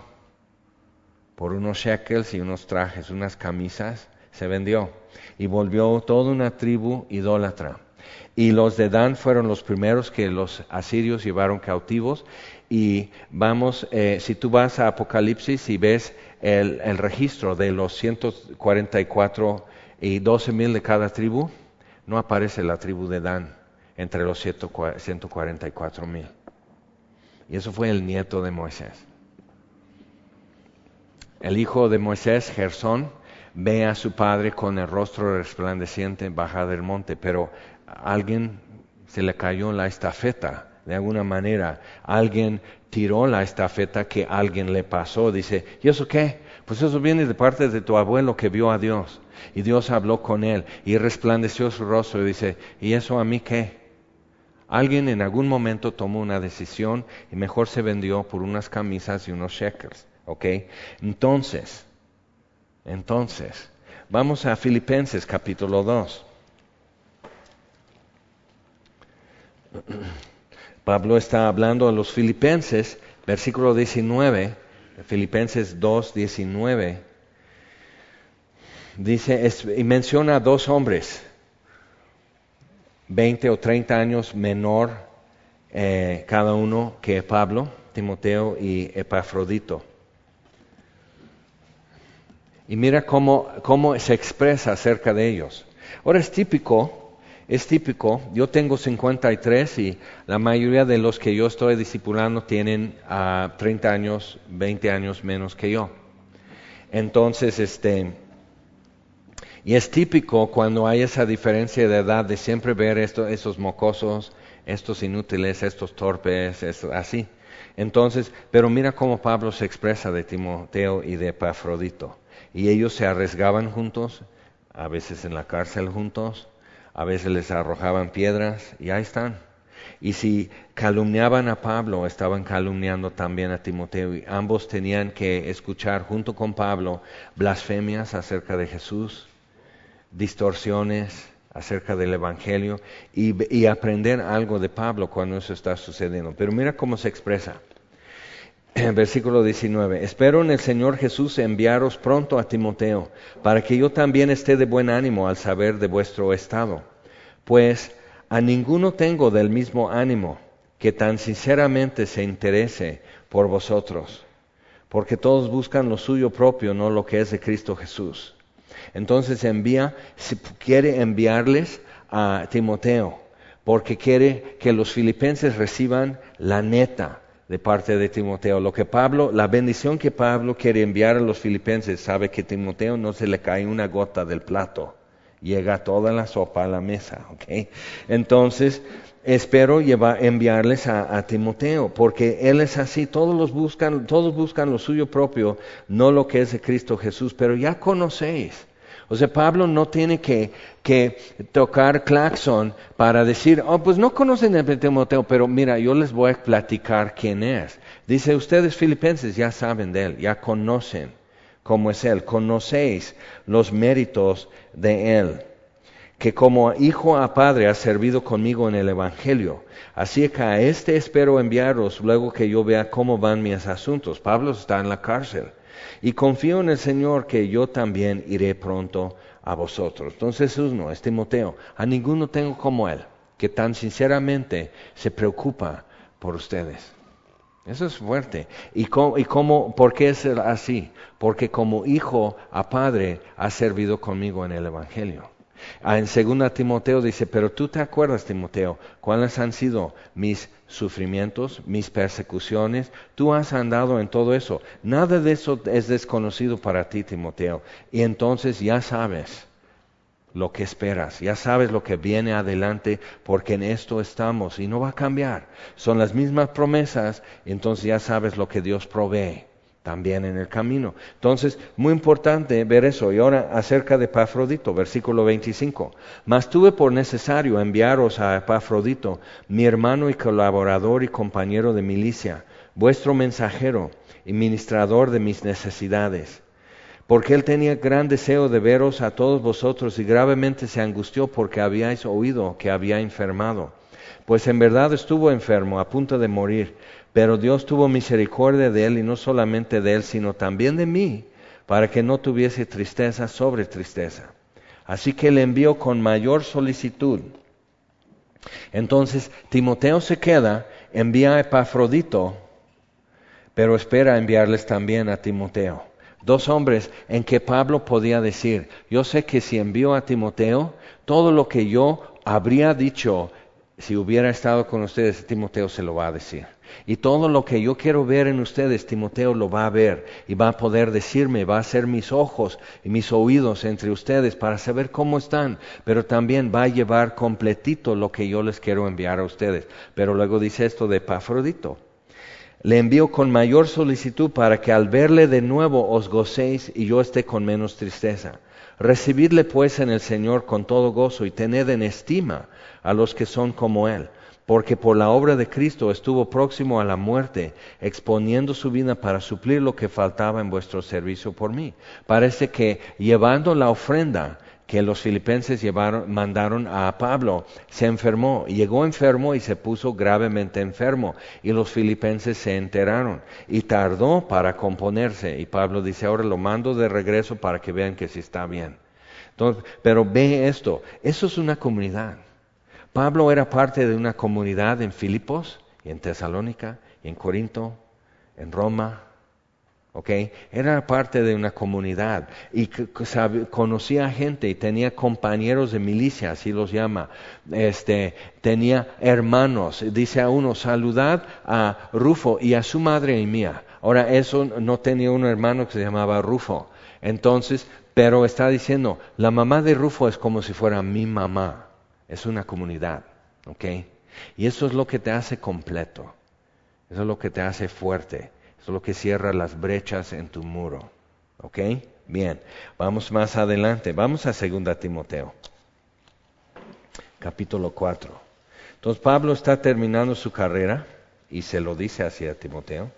por unos shekels y unos trajes, unas camisas, se vendió y volvió toda una tribu idólatra. Y los de Dan fueron los primeros que los asirios llevaron cautivos. Y vamos, eh, si tú vas a Apocalipsis y ves el, el registro de los ciento cuarenta y cuatro y doce mil de cada tribu, no aparece la tribu de Dan entre los ciento cuarenta y cuatro mil. Y eso fue el nieto de Moisés. El hijo de Moisés, Gersón, ve a su padre con el rostro resplandeciente bajar del monte, pero a alguien se le cayó la estafeta, de alguna manera. Alguien tiró la estafeta que alguien le pasó. Dice, ¿y eso qué? Pues eso viene de parte de tu abuelo que vio a Dios. Y Dios habló con él y resplandeció su rostro y dice, ¿y eso a mí qué? Alguien en algún momento tomó una decisión y mejor se vendió por unas camisas y unos shekels. ¿Ok? Entonces, entonces, vamos a Filipenses capítulo dos. Pablo está hablando a los filipenses, versículo diecinueve, Filipenses dos, diecinueve. Dice, es, y menciona a dos hombres, veinte o treinta años menor eh, cada uno que Pablo, Timoteo y Epafrodito. Y mira cómo, cómo se expresa acerca de ellos. Ahora es típico, es típico, yo tengo cincuenta y tres y la mayoría de los que yo estoy discipulando tienen uh, treinta años, veinte años menos que yo. Entonces, este... Y es típico cuando hay esa diferencia de edad de siempre ver esto, esos mocosos, estos inútiles, estos torpes, esto, así. Entonces, pero mira cómo Pablo se expresa de Timoteo y de Epafrodito. Y ellos se arriesgaban juntos, a veces en la cárcel juntos, a veces les arrojaban piedras y ahí están. Y si calumniaban a Pablo, estaban calumniando también a Timoteo. Y ambos tenían que escuchar junto con Pablo blasfemias acerca de Jesús, distorsiones acerca del Evangelio y, y aprender algo de Pablo cuando eso está sucediendo. Pero mira cómo se expresa. Versículo diecinueve. Espero en el Señor Jesús enviaros pronto a Timoteo, para que yo también esté de buen ánimo al saber de vuestro estado. Pues a ninguno tengo del mismo ánimo que tan sinceramente se interese por vosotros, porque todos buscan lo suyo propio, no lo que es de Cristo Jesús. Entonces envía, si quiere enviarles a Timoteo, porque quiere que los filipenses reciban la neta de parte de Timoteo. Lo que Pablo, la bendición que Pablo quiere enviar a los filipenses, sabe que Timoteo no se le cae una gota del plato, llega toda la sopa a la mesa, ¿ok? Entonces, espero llevar, enviarles a, a Timoteo, porque él es así, todos los buscan, todos buscan lo suyo propio, no lo que es de Cristo Jesús, pero ya conocéis. O sea, Pablo no tiene que, que tocar claxon para decir, oh, pues no conocen a Timoteo, pero mira, yo les voy a platicar quién es. Dice, ustedes filipenses ya saben de él, ya conocen cómo es él, conocéis los méritos de él, que como hijo a padre ha servido conmigo en el Evangelio. Así que a este espero enviaros luego que yo vea cómo van mis asuntos. Pablo está en la cárcel. Y confío en el Señor que yo también iré pronto a vosotros. Entonces uno es Timoteo. A ninguno tengo como él, que tan sinceramente se preocupa por ustedes. Eso es fuerte. ¿Y cómo, y cómo, por qué es así? Porque como hijo a padre ha servido conmigo en el Evangelio. En segunda Timoteo dice, pero tú te acuerdas, Timoteo, cuáles han sido mis sufrimientos, mis persecuciones. Tú has andado en todo eso. Nada de eso es desconocido para ti, Timoteo. Y entonces ya sabes lo que esperas, ya sabes lo que viene adelante, porque en esto estamos y no va a cambiar. Son las mismas promesas, entonces ya sabes lo que Dios provee también en el camino. Entonces, muy importante ver eso. Y ahora acerca de Epafrodito, versículo veinticinco. Mas tuve por necesario enviaros a Epafrodito, mi hermano y colaborador y compañero de milicia, vuestro mensajero y ministrador de mis necesidades. Porque él tenía gran deseo de veros a todos vosotros y gravemente se angustió porque habíais oído que había enfermado. Pues en verdad estuvo enfermo, a punto de morir. Pero Dios tuvo misericordia de él, y no solamente de él, sino también de mí, para que no tuviese tristeza sobre tristeza. Así que le envió con mayor solicitud. Entonces Timoteo se queda, envía a Epafrodito, pero espera enviarles también a Timoteo. Dos hombres en que Pablo podía decir, yo sé que si envío a Timoteo, todo lo que yo habría dicho si hubiera estado con ustedes, Timoteo se lo va a decir. Y todo lo que yo quiero ver en ustedes, Timoteo lo va a ver y va a poder decirme, va a ser mis ojos y mis oídos entre ustedes para saber cómo están, pero también va a llevar completito lo que yo les quiero enviar a ustedes. Pero luego dice esto de Epafrodito. Le envío con mayor solicitud para que al verle de nuevo os gocéis y yo esté con menos tristeza. Recibidle pues en el Señor con todo gozo y tened en estima a los que son como Él, porque por la obra de Cristo estuvo próximo a la muerte, exponiendo su vida para suplir lo que faltaba en vuestro servicio por mí. Parece que llevando la ofrenda que los filipenses llevaron, mandaron a Pablo, se enfermó, llegó enfermo y se puso gravemente enfermo, y los filipenses se enteraron, y tardó para componerse, y Pablo dice, ahora lo mando de regreso para que vean que sí está bien. Entonces, pero ve esto, eso es una comunidad. Pablo era parte de una comunidad en Filipos, y en Tesalónica, y en Corinto, en Roma. Okay. Era parte de una comunidad y conocía gente y tenía compañeros de milicia, así los llama. Este, tenía hermanos. Dice a uno, saludad a Rufo y a su madre y mía. Ahora, eso no tenía un hermano que se llamaba Rufo. Entonces, pero está diciendo, la mamá de Rufo es como si fuera mi mamá. Es una comunidad. Okay. Y eso es lo que te hace completo. Eso es lo que te hace fuerte. Eso es lo que cierra las brechas en tu muro. ¿Ok? Bien, vamos más adelante. Vamos a segunda Timoteo, capítulo cuatro. Entonces Pablo está terminando su carrera y se lo dice así a Timoteo.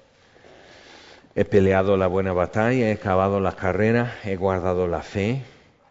He peleado la buena batalla, he acabado la carrera, he guardado la fe.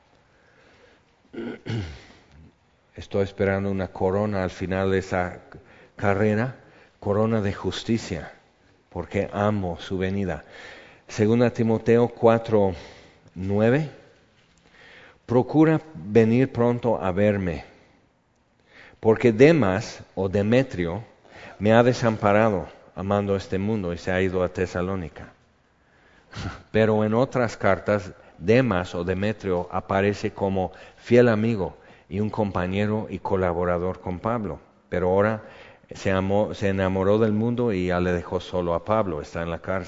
Estoy esperando una corona al final de esa carrera, corona de justicia, porque amo su venida. Segunda Timoteo cuatro, nueve. Procura venir pronto a verme, porque Demas o Demetrio me ha desamparado amando este mundo y se ha ido a Tesalónica. Pero en otras cartas, Demas o Demetrio aparece como fiel amigo y un compañero y colaborador con Pablo. Pero ahora se, amó, se enamoró del mundo y ya le dejó solo a Pablo, está en la cárcel.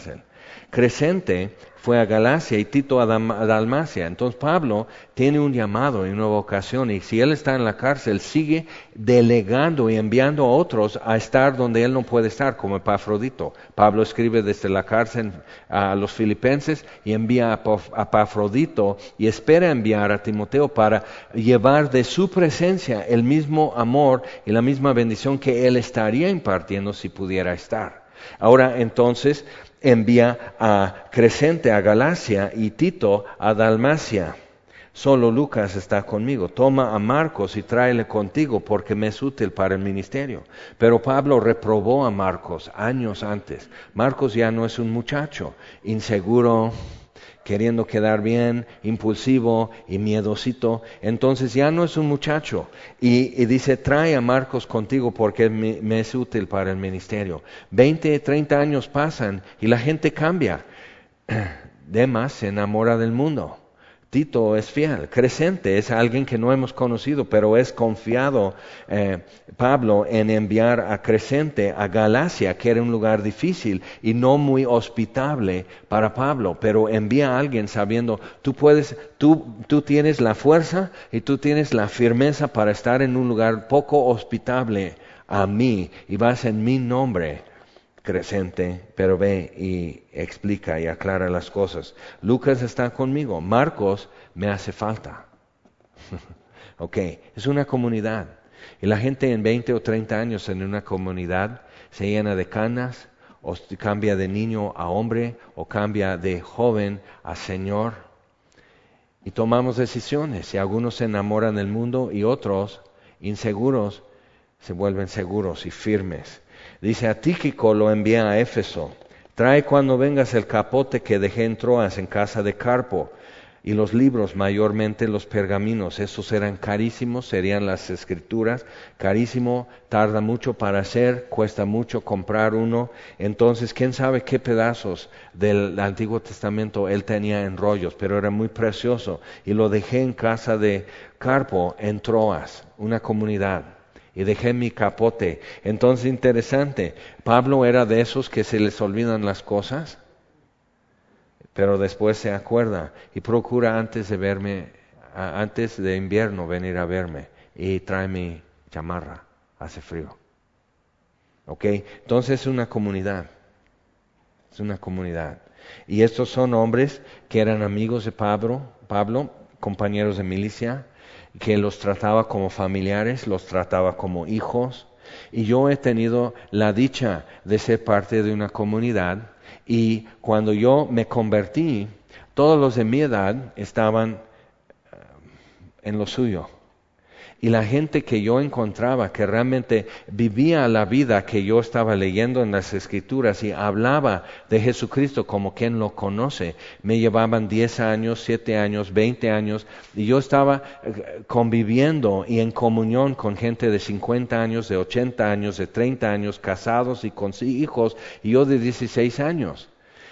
Crescente fue a Galacia y Tito a, Dam- a Dalmacia. Entonces Pablo tiene un llamado y una vocación, y si él está en la cárcel, sigue delegando y enviando a otros a estar donde él no puede estar, como Epafrodito. Pablo escribe desde la cárcel a los filipenses y envía a Paf- a Epafrodito y espera enviar a Timoteo para llevar de su presencia el mismo amor y la misma bendición que él estaría impartiendo si pudiera estar. Ahora entonces envía a Crescente a Galacia y Tito a Dalmacia. Solo Lucas está conmigo. Toma a Marcos y tráele contigo porque me es útil para el ministerio. Pero Pablo reprobó a Marcos años antes. Marcos ya no es un muchacho inseguro, queriendo quedar bien, impulsivo y miedosito. Entonces ya no es un muchacho. Y, y dice, trae a Marcos contigo porque me, me es útil para el ministerio. Veinte, treinta años pasan y la gente cambia. Demas se enamora del mundo. Tito es fiel. Crescente es alguien que no hemos conocido, pero es confiado eh, Pablo en enviar a Crescente a Galacia, que era un lugar difícil y no muy hospitable para Pablo, pero envía a alguien sabiendo, tú puedes, tú, tú tienes la fuerza y tú tienes la firmeza para estar en un lugar poco hospitable a mí, y vas en mi nombre, Crescente, pero ve y explica y aclara las cosas. Lucas está conmigo, Marcos me hace falta. Ok, es una comunidad. Y la gente en veinte o treinta años en una comunidad se llena de canas, o cambia de niño a hombre, o cambia de joven a señor. Y tomamos decisiones, y algunos se enamoran del mundo y otros, inseguros, se vuelven seguros y firmes. Dice, a Tíquico lo envía a Éfeso. Trae cuando vengas el capote que dejé en Troas en casa de Carpo, y los libros, mayormente los pergaminos. Esos eran carísimos, serían las escrituras. Carísimo, tarda mucho para hacer, cuesta mucho comprar uno. Entonces, quién sabe qué pedazos del Antiguo Testamento él tenía en rollos, pero era muy precioso. Y lo dejé en casa de Carpo en Troas, una comunidad. Y dejé mi capote. Entonces, interesante, Pablo era de esos que se les olvidan las cosas, pero después se acuerda y procura antes de verme, antes de invierno venir a verme y trae mi chamarra, hace frío. ¿Ok? Entonces es una comunidad, es una comunidad. Y estos son hombres que eran amigos de Pablo, Pablo, compañeros de milicia, que los trataba como familiares, los trataba como hijos. Y yo he tenido la dicha de ser parte de una comunidad, y cuando yo me convertí, todos los de mi edad estaban en lo suyo. Y la gente que yo encontraba que realmente vivía la vida que yo estaba leyendo en las Escrituras y hablaba de Jesucristo como quien lo conoce, me llevaban diez años, siete años, veinte años, y yo estaba conviviendo y en comunión con gente de cincuenta años, de ochenta años, de treinta años, casados y con hijos, y yo de dieciséis años.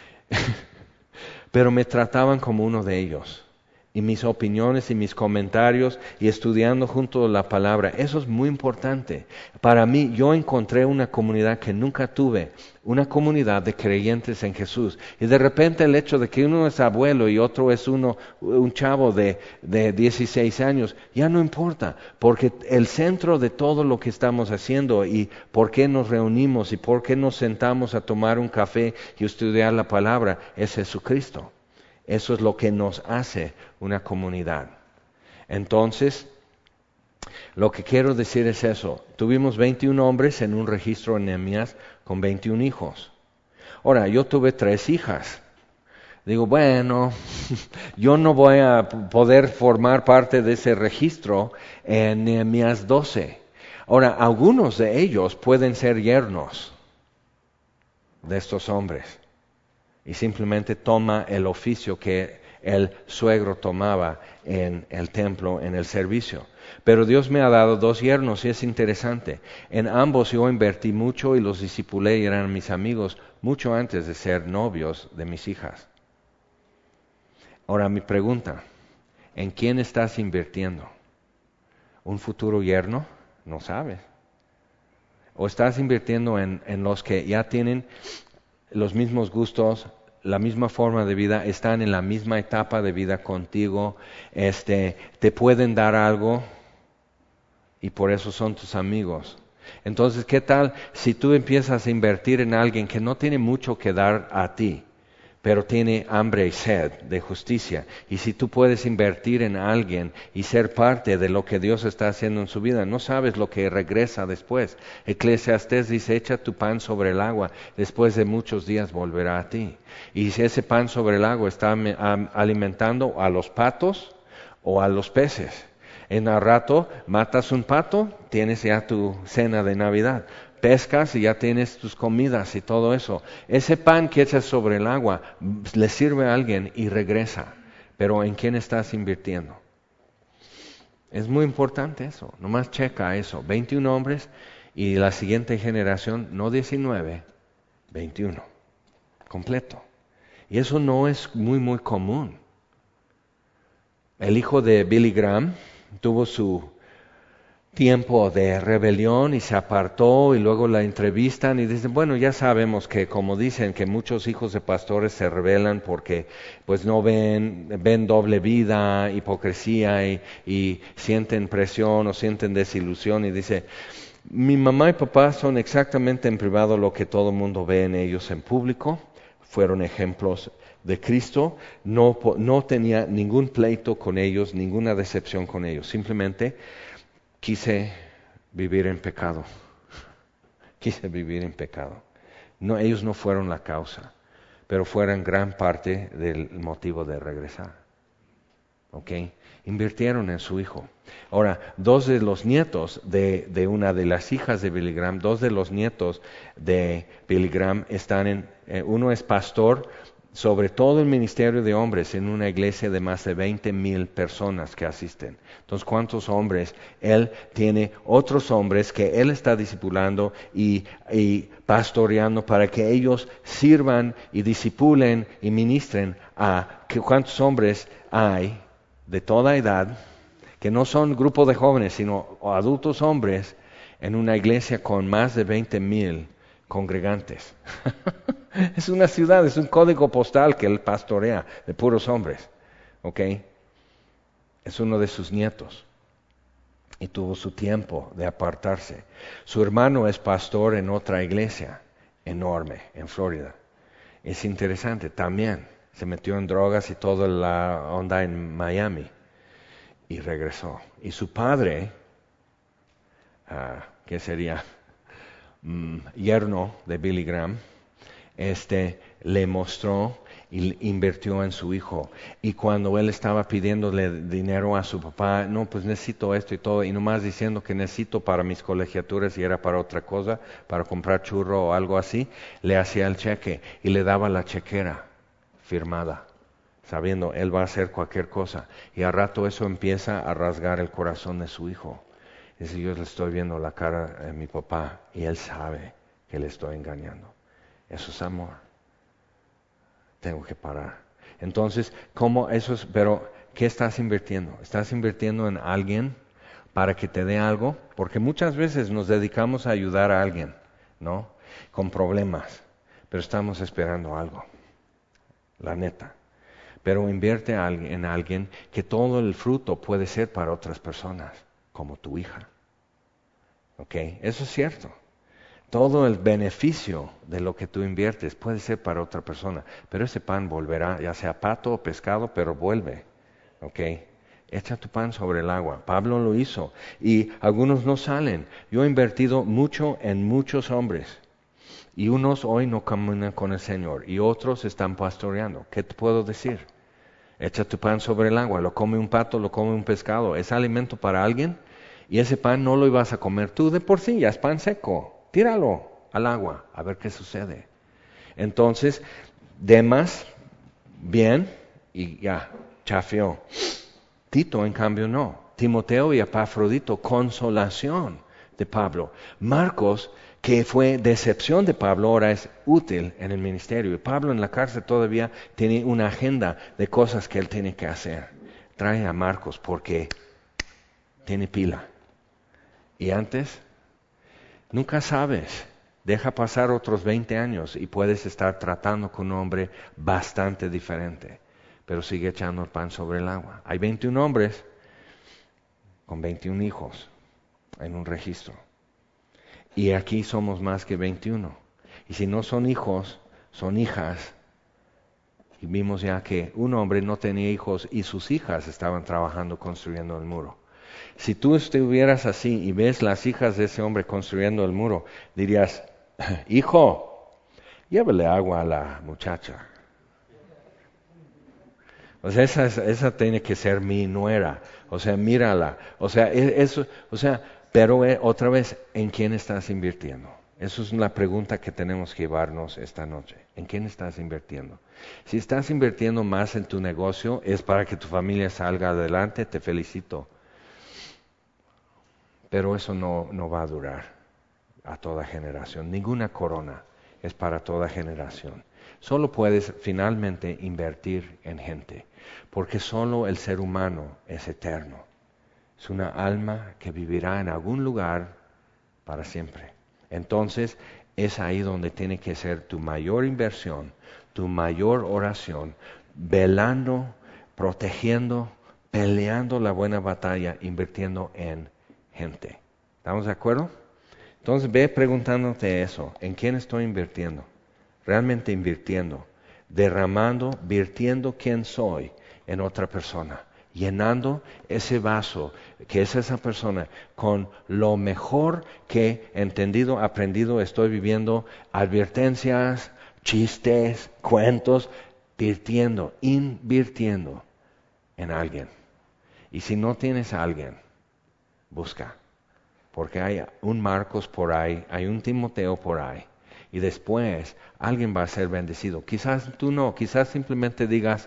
Pero me trataban como uno de ellos. Y mis opiniones y mis comentarios y estudiando junto a la palabra, eso es muy importante. Para mí, yo encontré una comunidad que nunca tuve, una comunidad de creyentes en Jesús. Y de repente el hecho de que uno es abuelo y otro es uno, un chavo de, de dieciséis años, ya no importa, porque el centro de todo lo que estamos haciendo y por qué nos reunimos y por qué nos sentamos a tomar un café y estudiar la palabra es Jesucristo. Eso es lo que nos hace una comunidad. Entonces, lo que quiero decir es eso. Tuvimos veintiún hombres en un registro en Nehemías con veintiún hijos. Ahora, yo tuve tres hijas. Digo, bueno, yo no voy a poder formar parte de ese registro en Nehemías doce. Ahora, algunos de ellos pueden ser yernos de estos hombres. Y simplemente toma el oficio que el suegro tomaba en el templo, en el servicio. Pero Dios me ha dado dos yernos y es interesante. En ambos yo invertí mucho y los discipulé y eran mis amigos mucho antes de ser novios de mis hijas. Ahora mi pregunta, ¿en quién estás invirtiendo? ¿Un futuro yerno? No sabes. ¿O estás invirtiendo en, en los que ya tienen los mismos gustos, la misma forma de vida, están en la misma etapa de vida contigo, este, te pueden dar algo y por eso son tus amigos. Entonces, ¿qué tal si tú empiezas a invertir en alguien que no tiene mucho que dar a ti, pero tiene hambre y sed de justicia? Y si tú puedes invertir en alguien y ser parte de lo que Dios está haciendo en su vida, no sabes lo que regresa después. Eclesiastés dice, echa tu pan sobre el agua, después de muchos días volverá a ti. Y si ese pan sobre el agua está alimentando a los patos o a los peces, en al rato matas un pato, tienes ya tu cena de Navidad. Pescas y ya tienes tus comidas y todo eso. Ese pan que echas sobre el agua le sirve a alguien y regresa. Pero ¿en quién estás invirtiendo? Es muy importante eso. Nomás checa eso. veintiún hombres y la siguiente generación, no diecinueve, veintiuno. Completo. Y eso no es muy, muy común. El hijo de Billy Graham tuvo su tiempo de rebelión y se apartó y luego la entrevistan y dicen, bueno, ya sabemos que como dicen que muchos hijos de pastores se rebelan porque pues no ven, ven doble vida, hipocresía y, y sienten presión o sienten desilusión y dice, mi mamá y papá son exactamente en privado lo que todo el mundo ve en ellos en público, fueron ejemplos de Cristo, no, no tenía ningún pleito con ellos, ninguna decepción con ellos, simplemente quise vivir en pecado. Quise vivir en pecado. No, ellos no fueron la causa, pero fueron gran parte del motivo de regresar. ¿Ok? Invirtieron en su hijo. Ahora, dos de los nietos de, de una de las hijas de Billy Graham, dos de los nietos de Billy Graham están en, eh, uno es pastor sobre todo el ministerio de hombres en una iglesia de más de veinte mil personas que asisten. Entonces, ¿cuántos hombres? Él tiene otros hombres que él está discipulando y, y pastoreando para que ellos sirvan y disipulen y ministren a que cuántos hombres hay de toda edad que no son grupo de jóvenes, sino adultos hombres en una iglesia con más de veinte mil congregantes. Es una ciudad, es un código postal que él pastorea de puros hombres, ¿ok? Es uno de sus nietos y tuvo su tiempo de apartarse. Su hermano es pastor en otra iglesia enorme en Florida. Es interesante, también se metió en drogas y toda la onda en Miami y regresó. Y su padre, uh, ¿qué sería? Mm, yerno de Billy Graham, este le mostró y invirtió en su hijo. Y cuando él estaba pidiéndole dinero a su papá, no, pues necesito esto y todo, y nomás diciendo que necesito para mis colegiaturas y era para otra cosa, para comprar churro o algo así, le hacía el cheque y le daba la chequera firmada, sabiendo él va a hacer cualquier cosa. Y al rato eso empieza a rasgar el corazón de su hijo. Dice, yo le estoy viendo la cara de mi papá y él sabe que le estoy engañando. Eso es amor. Tengo que parar. Entonces, ¿cómo eso es? Pero, ¿qué estás invirtiendo? ¿Estás invirtiendo en alguien para que te dé algo? Porque muchas veces nos dedicamos a ayudar a alguien, ¿no? Con problemas, pero estamos esperando algo. La neta. Pero invierte en alguien que todo el fruto puede ser para otras personas, como tu hija. ¿Ok? Eso es cierto. Todo el beneficio de lo que tú inviertes puede ser para otra persona, pero ese pan volverá, ya sea pato o pescado, pero vuelve. ¿Ok? Echa tu pan sobre el agua. Pablo lo hizo y algunos no salen. Yo he invertido mucho en muchos hombres y unos hoy no caminan con el Señor y otros están pastoreando. ¿Qué te puedo decir? Echa tu pan sobre el agua, lo come un pato, lo come un pescado. ¿Es alimento para alguien? Y ese pan no lo ibas a comer tú de por sí, ya es pan seco. Tíralo al agua, a ver qué sucede. Entonces, Demas, bien, y ya, chafeó. Tito, en cambio, no. Timoteo y Epafrodito, consolación de Pablo. Marcos, que fue decepción de Pablo, ahora es útil en el ministerio. Y Pablo en la cárcel todavía tiene una agenda de cosas que él tiene que hacer. Trae a Marcos porque tiene pila. Y antes, nunca sabes Deja pasar otros veinte años y puedes estar tratando con un hombre bastante diferente, pero sigue echando el pan sobre el agua. Hay veintiún hombres con veintiún hijos en un registro. Y aquí somos más que veintiuno. Y si no son hijos, son hijas. Y vimos ya que un hombre no tenía hijos y sus hijas estaban trabajando construyendo el muro. Si tú estuvieras así y ves las hijas de ese hombre construyendo el muro, dirías, hijo, llévele agua a la muchacha. O sea, esa, esa tiene que ser mi nuera. O sea, mírala. O sea, eso, o sea, pero eh, otra vez, ¿en quién estás invirtiendo? Esa es la pregunta que tenemos que llevarnos esta noche. ¿En quién estás invirtiendo? Si estás invirtiendo más en tu negocio, es para que tu familia salga adelante, te felicito. Pero eso no, no va a durar a toda generación. Ninguna corona es para toda generación. Solo puedes finalmente invertir en gente, porque solo el ser humano es eterno. Es una alma que vivirá en algún lugar para siempre. Entonces, es ahí donde tiene que ser tu mayor inversión, tu mayor oración, velando, protegiendo, peleando la buena batalla, invirtiendo en gente. ¿Estamos de acuerdo? Entonces ve preguntándote eso, ¿en quién estoy invirtiendo? Realmente invirtiendo, derramando, virtiendo quién soy en otra persona, llenando ese vaso que es esa persona con lo mejor que he entendido, aprendido, estoy viviendo, advertencias, chistes, cuentos, virtiendo, invirtiendo en alguien. Y si no tienes a alguien, busca, porque hay un Marcos por ahí, hay un Timoteo por ahí, y después alguien va a ser bendecido. Quizás tú no, quizás simplemente digas,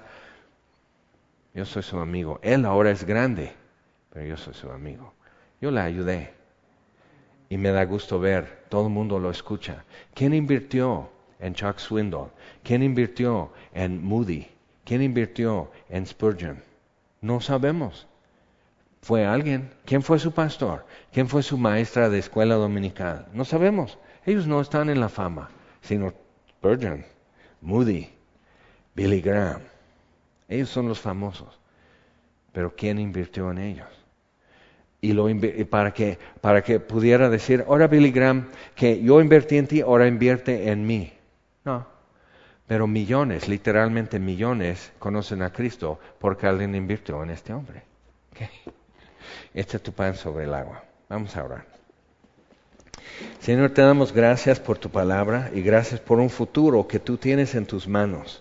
yo soy su amigo. Él ahora es grande, pero yo soy su amigo. Yo le ayudé. Y me da gusto ver, todo el mundo lo escucha. ¿Quién invirtió en Chuck Swindoll? ¿Quién invirtió en Moody? ¿Quién invirtió en Spurgeon? No sabemos. Fue alguien. ¿Quién fue su pastor? ¿Quién fue su maestra de escuela dominical? No sabemos. Ellos no están en la fama, sino Spurgeon, Moody, Billy Graham. Ellos son los famosos. Pero ¿quién invirtió en ellos? Y, lo inv- y para, que, para que pudiera decir, ahora Billy Graham, que yo invertí en ti, ahora invierte en mí. No. Pero millones, literalmente millones, conocen a Cristo porque alguien invirtió en este hombre. Okay. Echa tu pan sobre el agua. Vamos a orar. Señor, te damos gracias por tu palabra y gracias por un futuro que tú tienes en tus manos.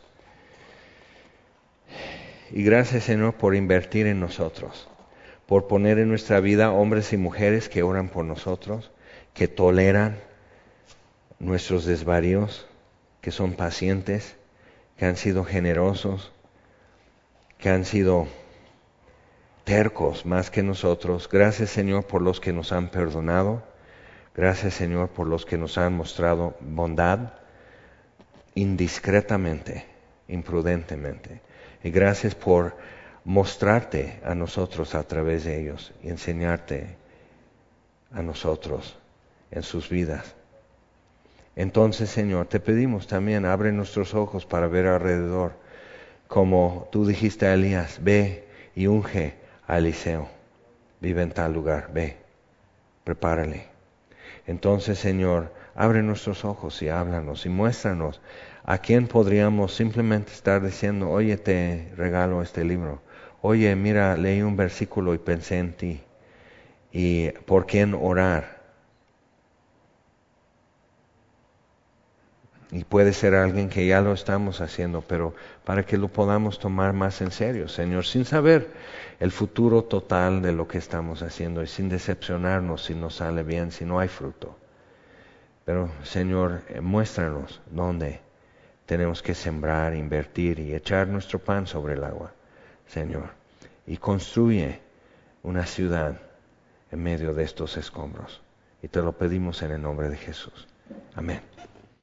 Y gracias, Señor, por invertir en nosotros, por poner en nuestra vida hombres y mujeres que oran por nosotros, que toleran nuestros desvaríos, que son pacientes, que han sido generosos, que han sido tercos más que nosotros. Gracias, Señor, por los que nos han perdonado. Gracias, Señor, por los que nos han mostrado bondad indiscretamente, imprudentemente. Y gracias por mostrarte a nosotros a través de ellos y enseñarte a nosotros en sus vidas. Entonces, Señor, te pedimos también, abre nuestros ojos para ver alrededor, como tú dijiste a Elías, ve y unge a Eliseo, vive en tal lugar, ve, prepárale. Entonces, Señor, abre nuestros ojos y háblanos y muéstranos a quién podríamos simplemente estar diciendo, oye, te regalo este libro. Oye, mira, leí un versículo y pensé en ti. ¿Y por quién orar? Y puede ser alguien que ya lo estamos haciendo, pero para que lo podamos tomar más en serio, Señor, sin saber el futuro total de lo que estamos haciendo y sin decepcionarnos si no sale bien, si no hay fruto. Pero, Señor, eh, muéstranos dónde tenemos que sembrar, invertir y echar nuestro pan sobre el agua, Señor. Y construye una ciudad en medio de estos escombros. Y te lo pedimos en el nombre de Jesús. Amén.